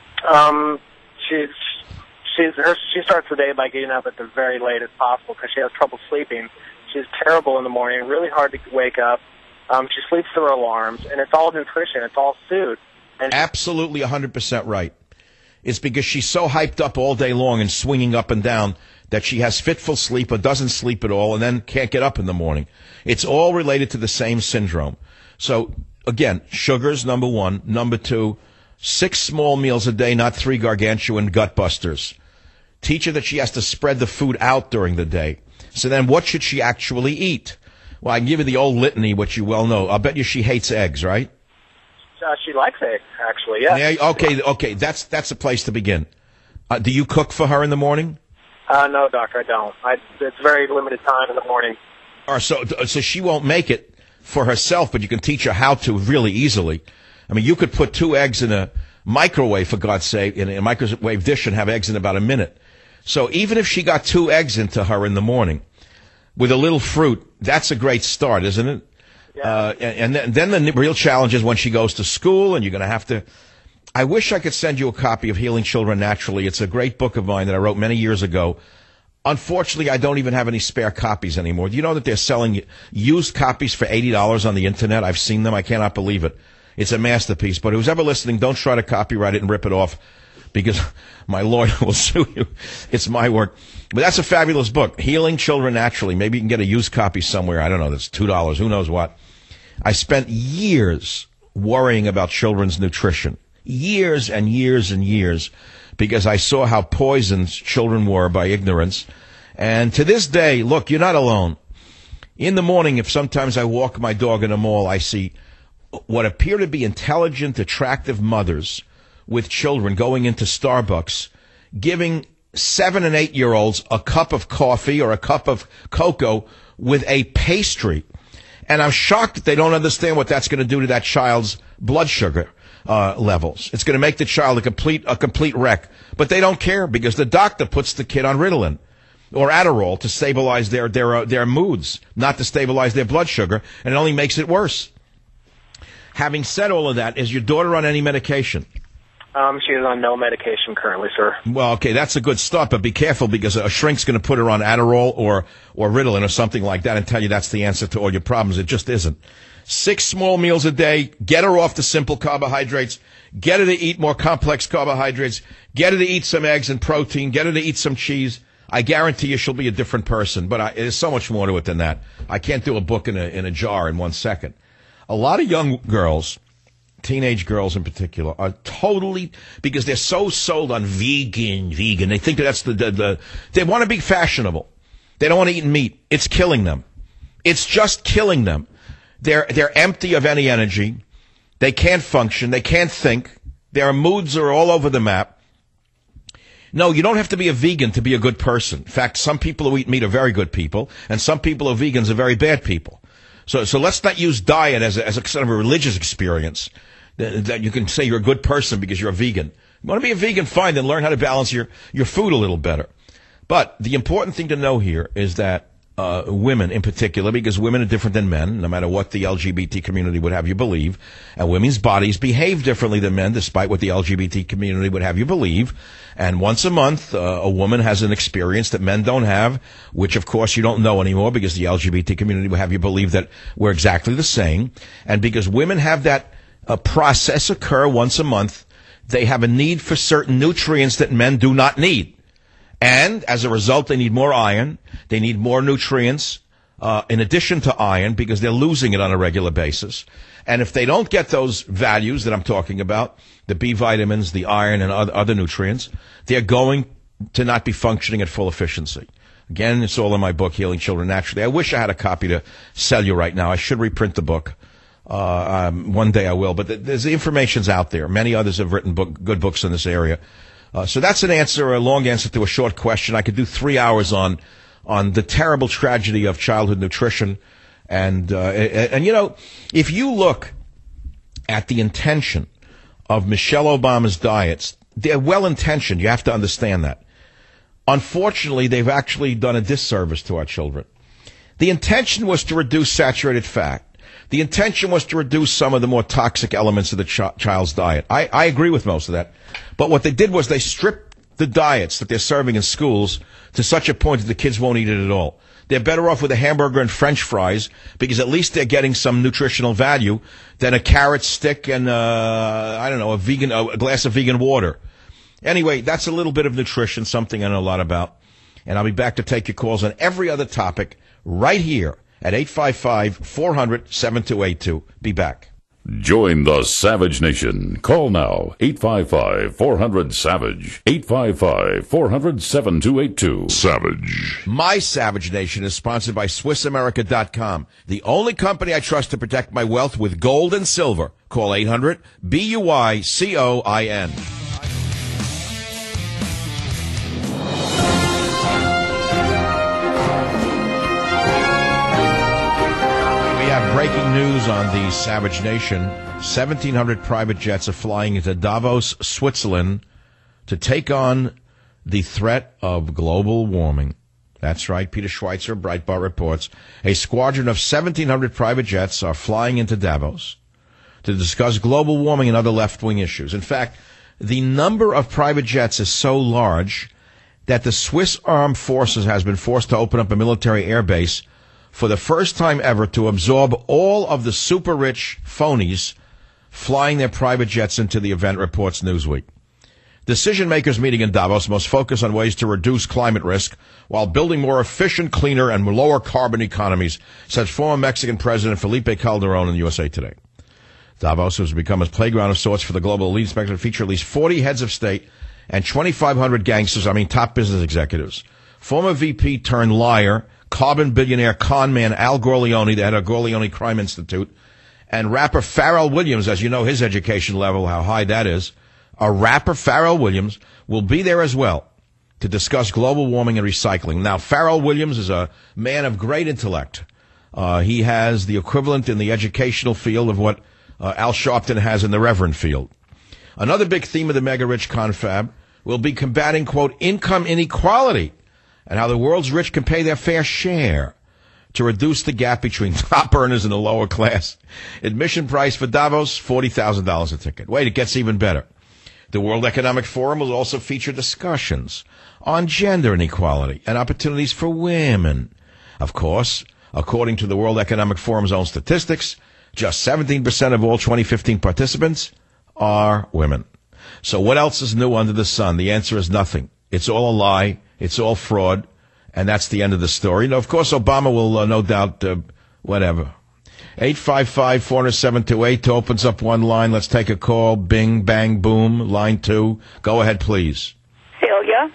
She starts the day by getting up at the very latest possible because she has trouble sleeping. She's terrible in the morning, really hard to wake up. She sleeps through her alarms, and it's all nutrition. It's all food. And absolutely 100% right. It's because she's so hyped up all day long and swinging up and down that she has fitful sleep or doesn't sleep at all and then can't get up in the morning. It's all related to the same syndrome. So, again, sugar's number one. Number two, 6 small meals a day, not 3 gargantuan gut busters. Teach her that she has to spread the food out during the day. So then what should she actually eat? Well, I can give you the old litany, which you well know. I'll bet you she hates eggs, right? She likes eggs, actually, yeah. Okay, that's a place to begin. Do you cook for her in the morning? No, doctor, I don't. It's very limited time in the morning. So she won't make it for herself, but you can teach her how to really easily. I mean, you could put 2 eggs in a microwave, for God's sake, in a microwave dish and have eggs in about a minute. So even if she got 2 eggs into her in the morning with a little fruit, that's a great start, isn't it? Yeah. And then the real challenge is when she goes to school, and you're going to have to. I wish I could send you a copy of Healing Children Naturally. It's a great book of mine that I wrote many years ago. Unfortunately, I don't even have any spare copies anymore. Do you know that they're selling used copies for $80 on the internet? I've seen them. I cannot believe it. It's a masterpiece. But who's ever listening, don't try to copyright it and rip it off, because my lawyer will sue you. It's my work. But that's a fabulous book, Healing Children Naturally. Maybe you can get a used copy somewhere. I don't know. That's $2. Who knows what? I spent years worrying about children's nutrition. Years and years and years, because I saw how poisoned children were by ignorance. And to this day, look, you're not alone. In the morning, if sometimes I walk my dog in a mall, I see what appear to be intelligent, attractive mothers with children going into Starbucks, giving 7- and 8-year-olds a cup of coffee or a cup of cocoa with a pastry. And I'm shocked that they don't understand what that's going to do to that child's blood sugar levels. It's going to make the child a complete wreck. But they don't care, because the doctor puts the kid on Ritalin or Adderall to stabilize their moods, not to stabilize their blood sugar, and it only makes it worse. Having said all of that, is your daughter on any medication? She is on no medication currently, sir. Well, okay, that's a good start, but be careful, because a shrink's going to put her on Adderall or Ritalin or something like that and tell you that's the answer to all your problems. It just isn't. 6 small meals a day. Get her off the simple carbohydrates. Get her to eat more complex carbohydrates. Get her to eat some eggs and protein. Get her to eat some cheese. I guarantee you she'll be a different person, but there's so much more to it than that. I can't do a book in a jar in 1 second. A lot of young girls, teenage girls in particular, are totally, because they're so sold on vegan. They think that's they want to be fashionable. They don't want to eat meat. It's killing them. It's just killing them. They're empty of any energy. They can't function. They can't think. Their moods are all over the map. No, you don't have to be a vegan to be a good person. In fact, some people who eat meat are very good people, and some people who are vegans are very bad people. So let's not use diet as a sort of a religious experience that you can say you're a good person because you're a vegan. You want to be a vegan, fine, then learn how to balance your food a little better. But the important thing to know here is that women in particular, because women are different than men, no matter what the LGBT community would have you believe, and women's bodies behave differently than men, despite what the LGBT community would have you believe. And once a month, a woman has an experience that men don't have, which of course you don't know anymore because the LGBT community would have you believe that we're exactly the same. And because women have that process occur once a month, they have a need for certain nutrients that men do not need. And as a result, they need more iron. They need more nutrients in addition to iron because they're losing it on a regular basis. And if they don't get those values that I'm talking about, the B vitamins, the iron, and other nutrients, they're going to not be functioning at full efficiency. Again, it's all in my book, Healing Children Naturally. I wish I had a copy to sell you right now. I should reprint the book. One day I will. But the information's out there. Many others have written good books in this area. So that's a long answer to a short question. I could do 3 hours on the terrible tragedy of childhood nutrition. And you know, if you look at the intention of Michelle Obama's diets, they're well-intentioned. You have to understand that. Unfortunately, they've actually done a disservice to our children. The intention was to reduce saturated fat. The intention was to reduce some of the more toxic elements of the child's diet. I agree with most of that. But what they did was they stripped the diets that they're serving in schools to such a point that the kids won't eat it at all. They're better off with a hamburger and French fries because at least they're getting some nutritional value than a carrot stick and, a glass of vegan water. Anyway, that's a little bit of nutrition, something I know a lot about. And I'll be back to take your calls on every other topic right here at 855-400-7282. Be back. Join the Savage Nation. Call now, 855-400-SAVAGE, 855-400-7282. Savage. My Savage Nation is sponsored by SwissAmerica.com, the only company I trust to protect my wealth with gold and silver. Call 800-BUICOIN. Breaking news on the Savage Nation. 1,700 private jets are flying into Davos, Switzerland to take on the threat of global warming. That's right. Peter Schweitzer, Breitbart reports. A squadron of 1,700 private jets are flying into Davos to discuss global warming and other left-wing issues. In fact, the number of private jets is so large that the Swiss Armed Forces has been forced to open up a military air base for the first time ever to absorb all of the super-rich phonies flying their private jets into the event, reports Newsweek. Decision-makers meeting in Davos must focus on ways to reduce climate risk while building more efficient, cleaner, and lower carbon economies, said former Mexican President Felipe Calderón in USA Today. Davos has become a playground of sorts for the global elite, expected to feature at least 40 heads of state and 2,500 gangsters, top business executives. Former VP turned liar, carbon billionaire con man Al Gorleone, the head of Gorleone Crime Institute, and rapper Pharrell Williams, as you know his education level, how high that is. A rapper, Pharrell Williams, will be there as well to discuss global warming and recycling. Now, Pharrell Williams is a man of great intellect. He has the equivalent in the educational field of what Al Sharpton has in the reverend field. Another big theme of the mega-rich confab will be combating, quote, income inequality, and how the world's rich can pay their fair share to reduce the gap between top earners and the lower class. Admission price for Davos, $40,000 a ticket. Wait, it gets even better. The World Economic Forum will also feature discussions on gender inequality and opportunities for women. Of course, according to the World Economic Forum's own statistics, just 17% of all 2015 participants are women. So what else is new under the sun? The answer is nothing. It's all a lie. It's all fraud, and that's the end of the story. Now, of course, Obama will no doubt, whatever. 855-400-7282 opens up one line. Let's take a call. Bing, bang, boom. Line 2. Go ahead, please. Celia,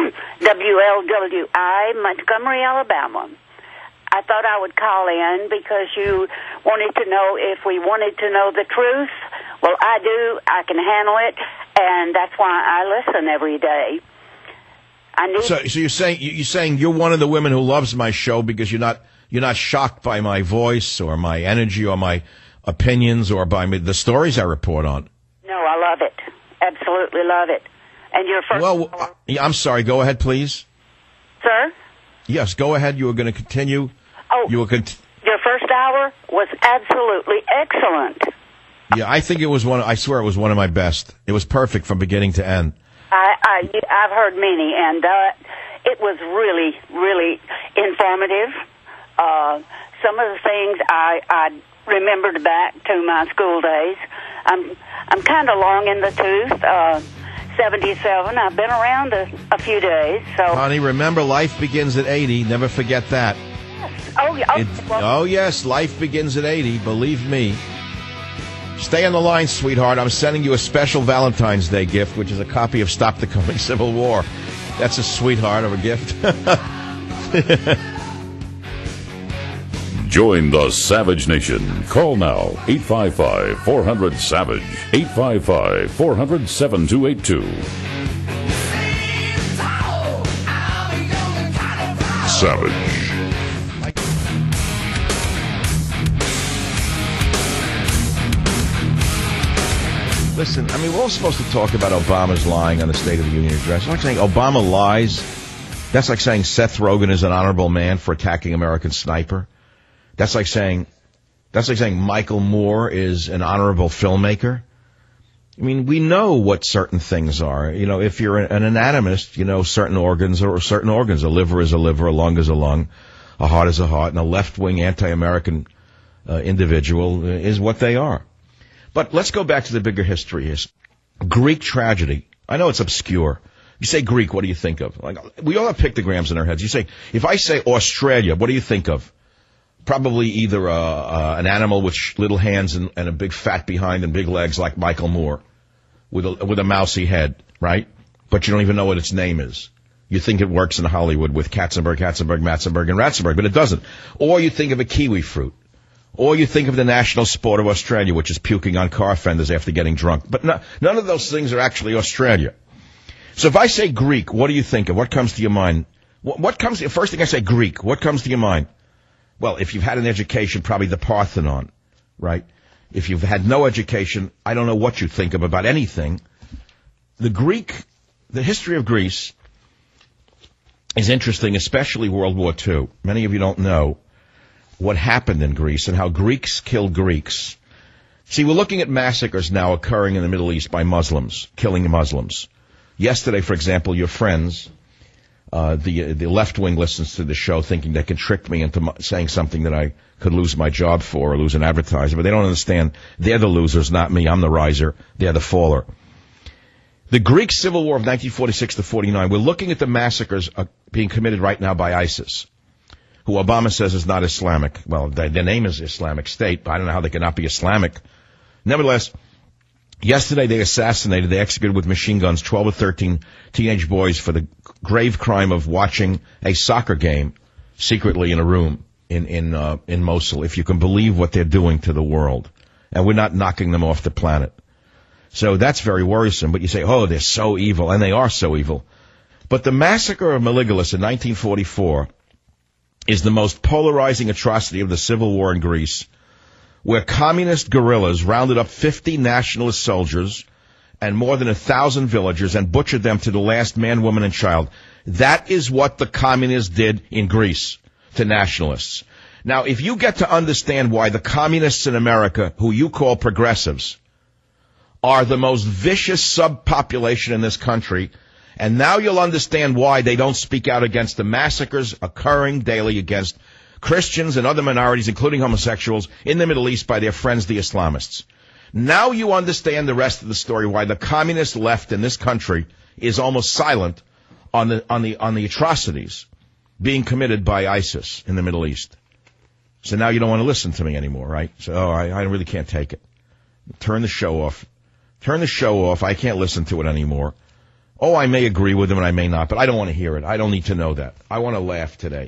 WLWI, Montgomery, Alabama. I thought I would call in because you wanted to know if we wanted to know the truth. Well, I do. I can handle it, and that's why I listen every day. So you're saying you're one of the women who loves my show because you You're not shocked by my voice or my energy or my opinions or by the stories I report on. No, I love it. Absolutely love it. And your first... Well, I'm sorry. Go ahead, please. Sir? Yes, go ahead. You were going to continue. Oh, your first hour was absolutely excellent. Yeah, I think it was I swear it was one of my best. It was perfect from beginning to end. I've heard many, and it was really, really informative. Some of the things I remembered back to my school days. I'm kind of long in the tooth. 77. I've been around a few days. So, honey, remember, life begins at 80. Never forget that. Yes. Yes, life begins at 80. Believe me. Stay on the line, sweetheart. I'm sending you a special Valentine's Day gift, which is a copy of Stop the Coming Civil War. That's a sweetheart of a gift. Join the Savage Nation. Call now, 855-400-SAVAGE, 855-400-7282. Savage. Listen, I mean, we're all supposed to talk about Obama's lying on the State of the Union address. I'm not saying Obama lies. That's like saying Seth Rogen is an honorable man for attacking American Sniper. That's like saying Michael Moore is an honorable filmmaker. I mean, we know what certain things are. You know, if you're an anatomist, you know certain organs are certain organs. A liver is a liver, a lung is a lung, a heart is a heart, and a left-wing anti-American individual is what they are. But let's go back to the bigger history. Greek tragedy. I know it's obscure. You say Greek, what do you think of? Like, we all have pictograms in our heads. You say, if I say Australia, what do you think of? Probably either an animal with little hands and a big fat behind and big legs like Michael Moore with a mousy head, right? But you don't even know what its name is. You think it works in Hollywood with Katzenberg, Matzenberg, and Ratzenberg, but it doesn't. Or you think of a kiwi fruit. Or you think of the national sport of Australia, which is puking on car fenders after getting drunk. But none of those things are actually Australia. So if I say Greek, what do you think of? What comes to your mind? First thing I say, Greek. What comes to your mind? Well, if you've had an education, probably the Parthenon, right? If you've had no education, I don't know what you think of about anything. The history of Greece is interesting, especially World War II. Many of you don't know what happened in Greece and how Greeks killed Greeks. See, we're looking at massacres now occurring in the Middle East by Muslims, killing Muslims. Yesterday, for example, your friends... the left wing listens to the show thinking they can trick me into saying something that I could lose my job for or lose an advertiser, but they don't understand. They're the losers, not me. I'm the riser. They're the faller. The Greek Civil War of 1946 to 49, we're looking at the massacres being committed right now by ISIS, who Obama says is not Islamic. Well, their name is Islamic State, but I don't know how they cannot be Islamic. Nevertheless, yesterday they executed with machine guns 12 or 13 teenage boys for the grave crime of watching a soccer game secretly in a room in Mosul, if you can believe what they're doing to the world. And we're not knocking them off the planet. So that's very worrisome. But you say, oh, they're so evil, and they are so evil. But the massacre of Meligalis in 1944 is the most polarizing atrocity of the civil war in Greece, where communist guerrillas rounded up 50 nationalist soldiers and more than 1,000 villagers and butchered them to the last man, woman, and child. That is what the communists did in Greece to nationalists. Now, if you get to understand why the communists in America, who you call progressives, are the most vicious subpopulation in this country, and now you'll understand why they don't speak out against the massacres occurring daily against Christians and other minorities, including homosexuals, in the Middle East by their friends, the Islamists. Now you understand the rest of the story, why the communist left in this country is almost silent on the atrocities being committed by ISIS in the Middle East. So now you don't want to listen to me anymore, right? So I really can't take it. Turn the show off. Turn the show off. I can't listen to it anymore. Oh, I may agree with him and I may not, but I don't want to hear it. I don't need to know that. I want to laugh today.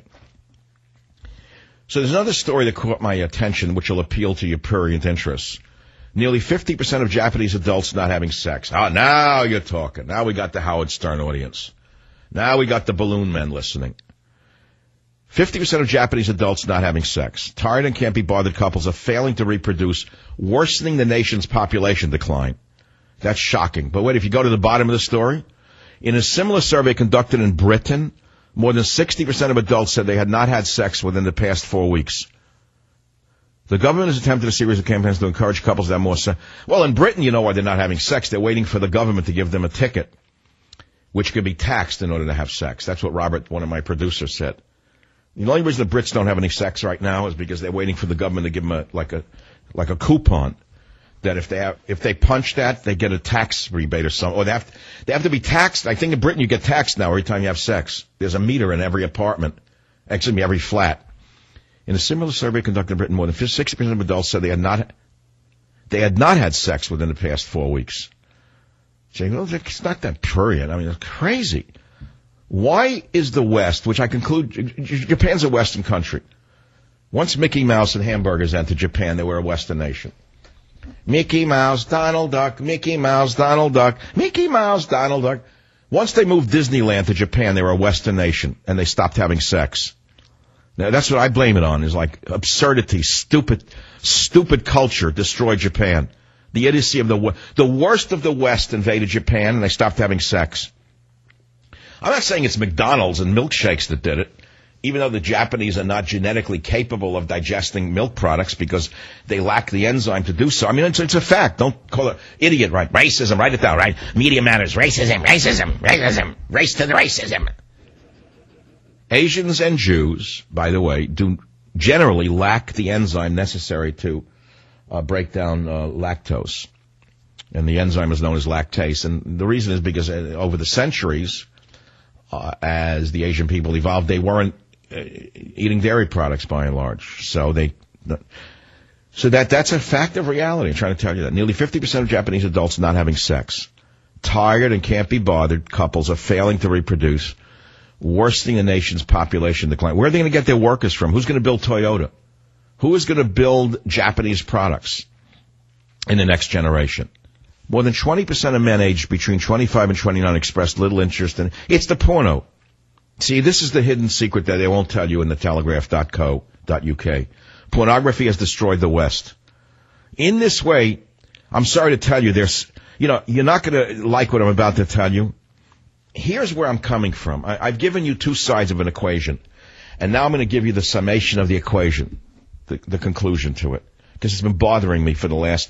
So there's another story that caught my attention, which will appeal to your prurient interests. Nearly 50% of Japanese adults not having sex. Ah, now you're talking. Now we got the Howard Stern audience. Now we got the balloon men listening. 50% of Japanese adults not having sex. Tired and can't be bothered couples are failing to reproduce, worsening the nation's population decline. That's shocking. But wait, if you go to the bottom of the story, in a similar survey conducted in Britain, more than 60% of adults said they had not had sex within the past 4 weeks. The government has attempted a series of campaigns to encourage couples to have more sex. Well, in Britain, you know why they're not having sex. They're waiting for the government to give them a ticket, which could be taxed in order to have sex. That's what Robert, one of my producers, said. The only reason the Brits don't have any sex right now is because they're waiting for the government to give them like a coupon that if they punch that, they get a tax rebate or something. Or they have to be taxed. I think in Britain you get taxed now every time you have sex. There's a meter in every apartment, every flat. In a similar survey conducted in Britain, more than 60% of adults said they had not had sex within the past 4 weeks. Saying, well, it's not that period. I mean, it's crazy. Why is the West, which I conclude, Japan's a Western country. Once Mickey Mouse and hamburgers entered Japan, they were a Western nation. Mickey Mouse, Donald Duck, Mickey Mouse, Donald Duck, Mickey Mouse, Donald Duck. Once they moved Disneyland to Japan, they were a Western nation, and they stopped having sex. Now, that's what I blame it on, is like absurdity, stupid culture destroyed Japan. The idiocy of the worst of the West invaded Japan, and they stopped having sex. I'm not saying it's McDonald's and milkshakes that did it, even though the Japanese are not genetically capable of digesting milk products because they lack the enzyme to do so. I mean, it's a fact. Don't call it idiot, right? Racism, write it down, right? Media matters. Racism. Race to the racism. Asians and Jews, by the way, do generally lack the enzyme necessary to break down lactose. And the enzyme is known as lactase. And the reason is because over the centuries, as the Asian people evolved, they weren't eating dairy products by and large. So that's a fact of reality. I'm trying to tell you that. Nearly 50% of Japanese adults not having sex. Tired and can't be bothered couples are failing to reproduce, worsening the nation's population decline. Where are they going to get their workers from? Who's going to build Toyota? Who is going to build Japanese products in the next generation? More than 20% of men aged between 25 and 29 expressed little interest in it's the porno. See, this is the hidden secret that they won't tell you in the telegraph.co.uk. Pornography has destroyed the West. In this way, I'm sorry to tell you, you're not going to like what I'm about to tell you. Here's where I'm coming from. I've given you two sides of an equation, and now I'm going to give you the summation of the equation, the conclusion to it, because it's been bothering me for the last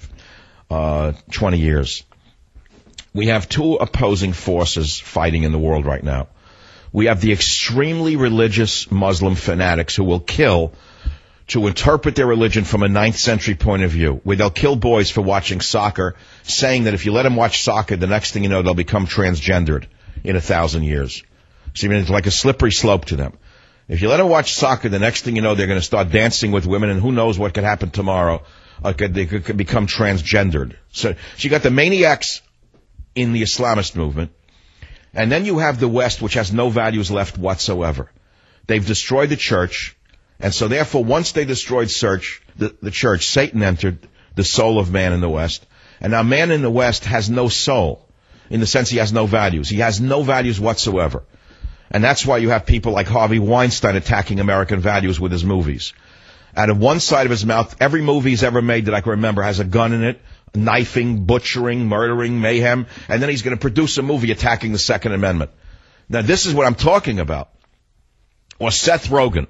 20 years. We have two opposing forces fighting in the world right now. We have the extremely religious Muslim fanatics who will kill to interpret their religion from a 9th century point of view, where they'll kill boys for watching soccer, saying that if you let them watch soccer, the next thing you know, they'll become transgendered in 1,000 years. So it's like a slippery slope to them. If you let them watch soccer, the next thing you know, they're going to start dancing with women, and who knows what could happen tomorrow. They could become transgendered. So you got the maniacs in the Islamist movement, and then you have the West, which has no values left whatsoever. They've destroyed the church, and so therefore, once they destroyed the church, Satan entered the soul of man in the West, and now man in the West has no soul, in the sense he has no values. He has no values whatsoever. And that's why you have people like Harvey Weinstein attacking American values with his movies. Out of one side of his mouth, every movie he's ever made that I can remember has a gun in it, knifing, butchering, murdering, mayhem, and then he's going to produce a movie attacking the Second Amendment. Now, this is what I'm talking about. Or Seth Rogen.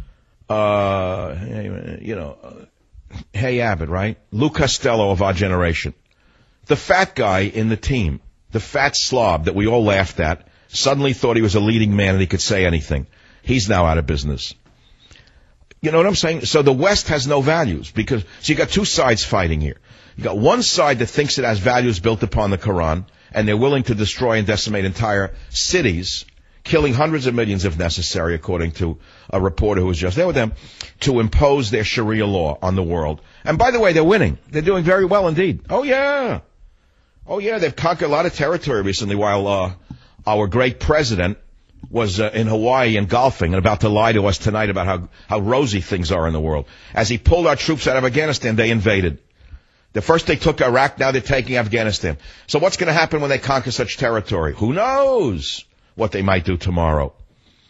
Hey Abbott, right? Lou Costello of our generation. The fat guy in the team, the fat slob that we all laughed at, suddenly thought he was a leading man and he could say anything. He's now out of business. You know what I'm saying? So the West has no values so you got two sides fighting here. You got one side that thinks it has values built upon the Quran, and they're willing to destroy and decimate entire cities, killing hundreds of millions if necessary, according to a reporter who was just there with them, to impose their Sharia law on the world. And by the way, they're winning. They're doing very well indeed. Oh yeah, they've conquered a lot of territory recently while our great president was in Hawaii and golfing and about to lie to us tonight about how rosy things are in the world. As he pulled our troops out of Afghanistan, they invaded. First they took Iraq, now they're taking Afghanistan. So what's going to happen when they conquer such territory? Who knows what they might do tomorrow?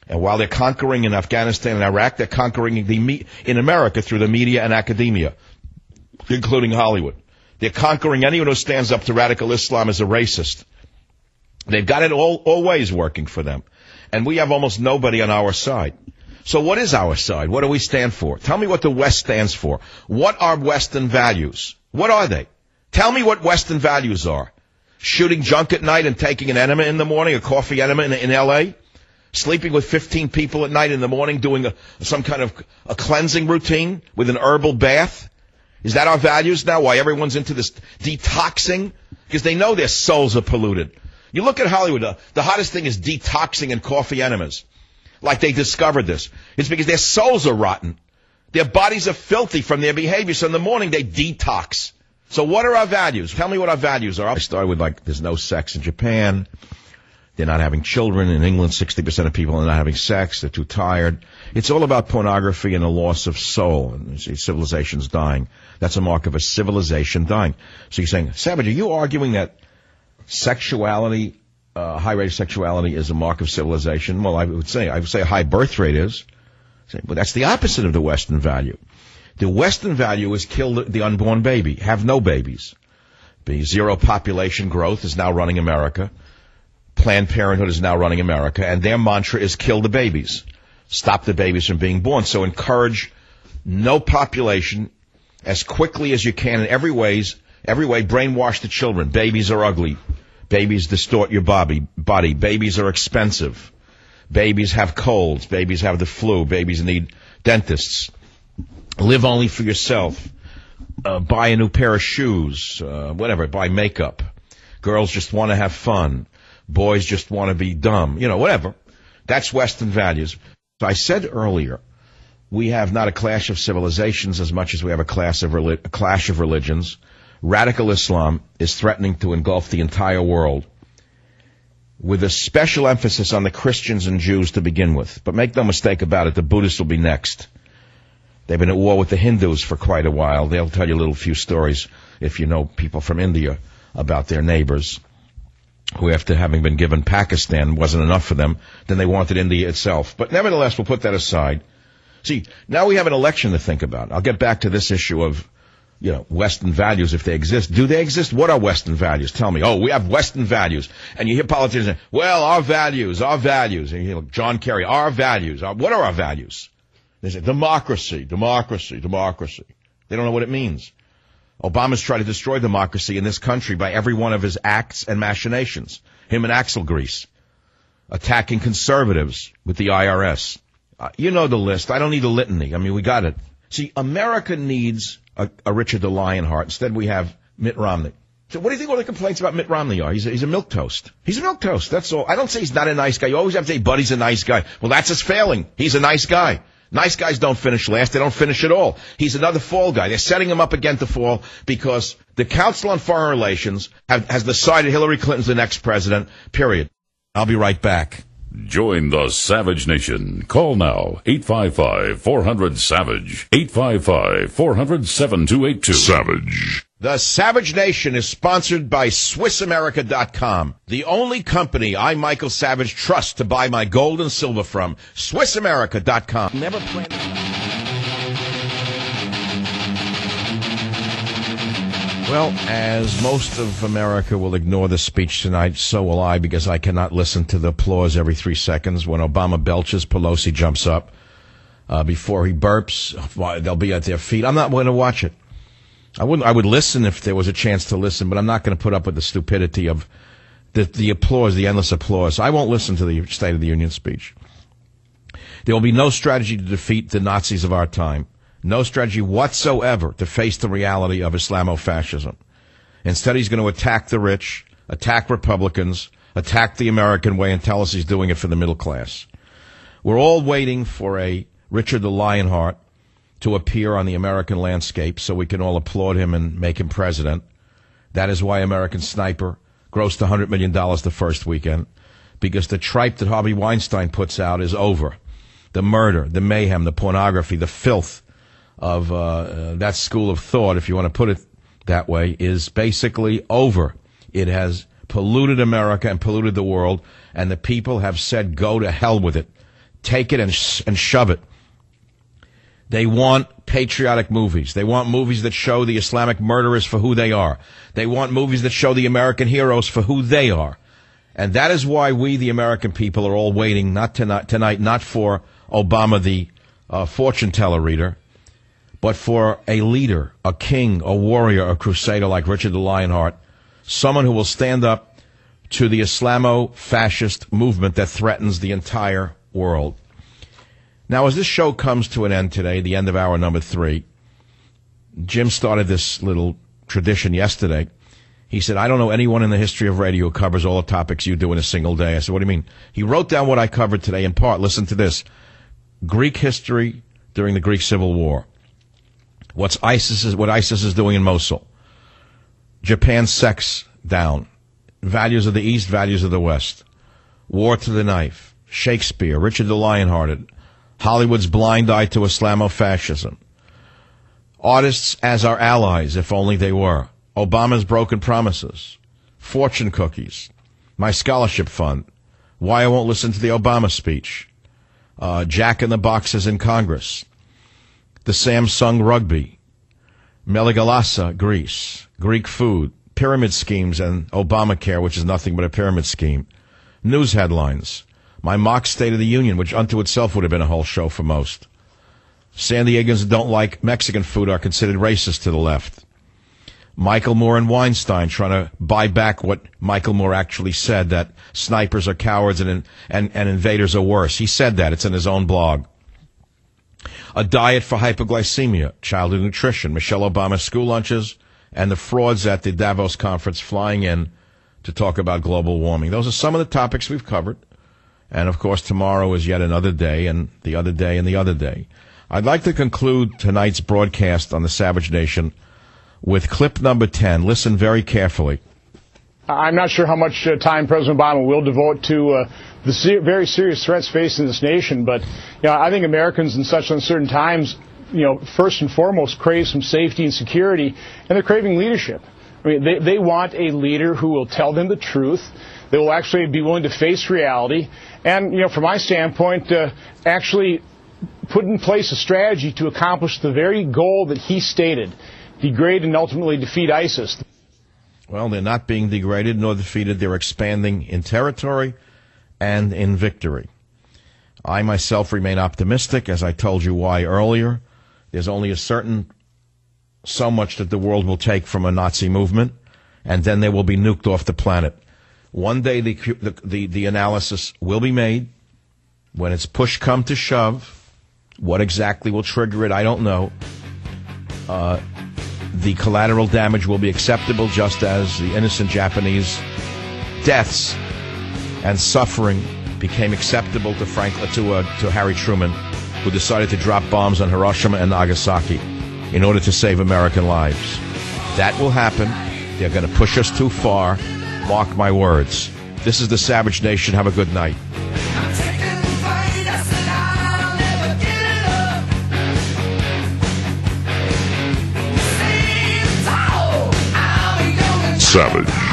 And while they're conquering in Afghanistan and Iraq, they're conquering in America through the media and academia, including Hollywood. They're conquering anyone who stands up to radical Islam as a racist. They've got it all ways working for them. And we have almost nobody on our side. So what is our side? What do we stand for? Tell me what the West stands for. What are Western values? What are they? Tell me what Western values are. Shooting junk at night and taking an enema in the morning, a coffee enema in L.A.? Sleeping with 15 people at night in the morning, doing some kind of a cleansing routine with an herbal bath? Is that our values now? Why everyone's into this detoxing? Because they know their souls are polluted. You look at Hollywood, the hottest thing is detoxing and coffee enemas. Like they discovered this. It's because their souls are rotten. Their bodies are filthy from their behavior. So in the morning they detox. So what are our values? Tell me what our values are. I start with there's no sex in Japan. They're not having children. In England, 60% of people are not having sex. They're too tired. It's all about pornography and a loss of soul. And civilization's dying. That's a mark of a civilization dying. So you're saying, Savage, are you arguing that sexuality, high rate of sexuality is a mark of civilization? Well, I would say a high birth rate is. But that's the opposite of the Western value. The Western value is kill the unborn baby, have no babies. The zero population growth is now running America. Planned Parenthood is now running America, and their mantra is kill the babies. Stop the babies from being born. So encourage no population as quickly as you can in every way, brainwash the children. Babies are ugly. Babies distort your body. Babies are expensive. Babies have colds. Babies have the flu. Babies need dentists. Live only for yourself. Buy a new pair of shoes. Whatever. Buy makeup. Girls just want to have fun. Boys just want to be dumb. Whatever. That's Western values. So I said earlier, we have not a clash of civilizations as much as we have a clash of religions. Radical Islam is threatening to engulf the entire world, with a special emphasis on the Christians and Jews to begin with. But make no mistake about it, the Buddhists will be next. They've been at war with the Hindus for quite a while. They'll tell you a few stories, if you know people from India, about their neighbors, who after having been given Pakistan wasn't enough for them, then they wanted India itself. But nevertheless, we'll put that aside. See, now we have an election to think about. I'll get back to this issue of, Western values, if they exist. Do they exist? What are Western values? Tell me. Oh, we have Western values. And you hear politicians say, well, our values. And you hear John Kerry, our values. What are our values? They say democracy. They don't know what it means. Obama's tried to destroy democracy in this country by every one of his acts and machinations. Him and Axel Grease. Attacking conservatives with the IRS. You know the list. I don't need a litany. We got it. See, America needs a Richard the Lionheart. Instead, we have Mitt Romney. So what do you think all the complaints about Mitt Romney are? He's a milquetoast. He's a milquetoast. That's all. I don't say he's not a nice guy. You always have to say, Buddy's a nice guy. Well, that's his failing. He's a nice guy. Nice guys don't finish last. They don't finish at all. He's another fall guy. They're setting him up again to fall because the Council on Foreign Relations has decided Hillary Clinton's the next president, period. I'll be right back. Join the Savage Nation. Call now, 855-400-SAVAGE, 855-400-7282. Savage. The Savage Nation is sponsored by SwissAmerica.com, the only company I, Michael Savage, trust to buy my gold and silver from. SwissAmerica.com. Never planned it. Well, as most of America will ignore the speech tonight, so will I, because I cannot listen to the applause every 3 seconds. When Obama belches, Pelosi jumps up. Before he burps, they'll be at their feet. I'm not going to watch it. I would listen if there was a chance to listen, but I'm not going to put up with the stupidity of the applause, the endless applause. I won't listen to the State of the Union speech. There will be no strategy to defeat the Nazis of our time. No strategy whatsoever to face the reality of Islamofascism. Instead, he's going to attack the rich, attack Republicans, attack the American way, and tell us he's doing it for the middle class. We're all waiting for a Richard the Lionheart to appear on the American landscape so we can all applaud him and make him president. That is why American Sniper grossed $100 million the first weekend, because the tripe that Harvey Weinstein puts out is over. The murder, the mayhem, the pornography, the filth of that school of thought, if you want to put it that way, is basically over. It has polluted America and polluted the world, and the people have said go to hell with it. take it and shove it. They want patriotic movies. They want movies that show the Islamic murderers for who they are. They want movies that show the American heroes for who they are. And that is why we, the American people, are all waiting, not tonight, not for Obama, the fortune teller reader, but for a leader, a king, a warrior, a crusader like Richard the Lionheart, someone who will stand up to the Islamo-fascist movement that threatens the entire world. Now, as this show comes to an end today, the end of hour number 3, Jim started this little tradition yesterday. He said, I don't know anyone in the history of radio who covers all the topics you do in a single day. I said, what do you mean? He wrote down what I covered today in part. Listen to this. Greek history during the Greek Civil War. What ISIS is doing in Mosul. Japan's sex down. Values of the East, values of the West. War to the knife. Shakespeare, Richard the Lionhearted. Hollywood's blind eye to Islamofascism. Artists as our allies, if only they were. Obama's broken promises. Fortune cookies. My scholarship fund. Why I won't listen to the Obama speech. Jack in the Boxes in Congress. The Samsung rugby. Meligalassa, Greece. Greek food. Pyramid schemes and Obamacare, which is nothing but a pyramid scheme. News headlines. My mock State of the Union, which unto itself would have been a whole show for most. San Diegans that don't like Mexican food are considered racist to the left. Michael Moore and Weinstein trying to buy back what Michael Moore actually said, that snipers are cowards and invaders are worse. He said that. It's in his own blog. A diet for hypoglycemia, childhood nutrition, Michelle Obama's school lunches, and the frauds at the Davos conference flying in to talk about global warming. Those are some of the topics we've covered. And, of course, tomorrow is yet another day, and the other day, and the other day. I'd like to conclude tonight's broadcast on the Savage Nation with clip number 10. Listen very carefully. I'm not sure how much time President Obama will devote to the very serious threats facing this nation, but I think Americans in such uncertain times, first and foremost crave some safety and security, and they're craving leadership. I mean, they want a leader who will tell them the truth. They will actually be willing to face reality, and from my standpoint, actually put in place a strategy to accomplish the very goal that he stated: degrade and ultimately defeat ISIS. Well, they're not being degraded nor defeated. They're expanding in territory and in victory. I myself remain optimistic, as I told you why earlier. There's only so much that the world will take from a Nazi movement, and then they will be nuked off the planet. One day the analysis will be made. When it's push come to shove, what exactly will trigger it, I don't know. The collateral damage will be acceptable, just as the innocent Japanese deaths and suffering became acceptable to Harry Truman, who decided to drop bombs on Hiroshima and Nagasaki in order to save American lives. That will happen. They're going to push us too far. Mark my words. This is the Savage Nation. Have a good night. Savage.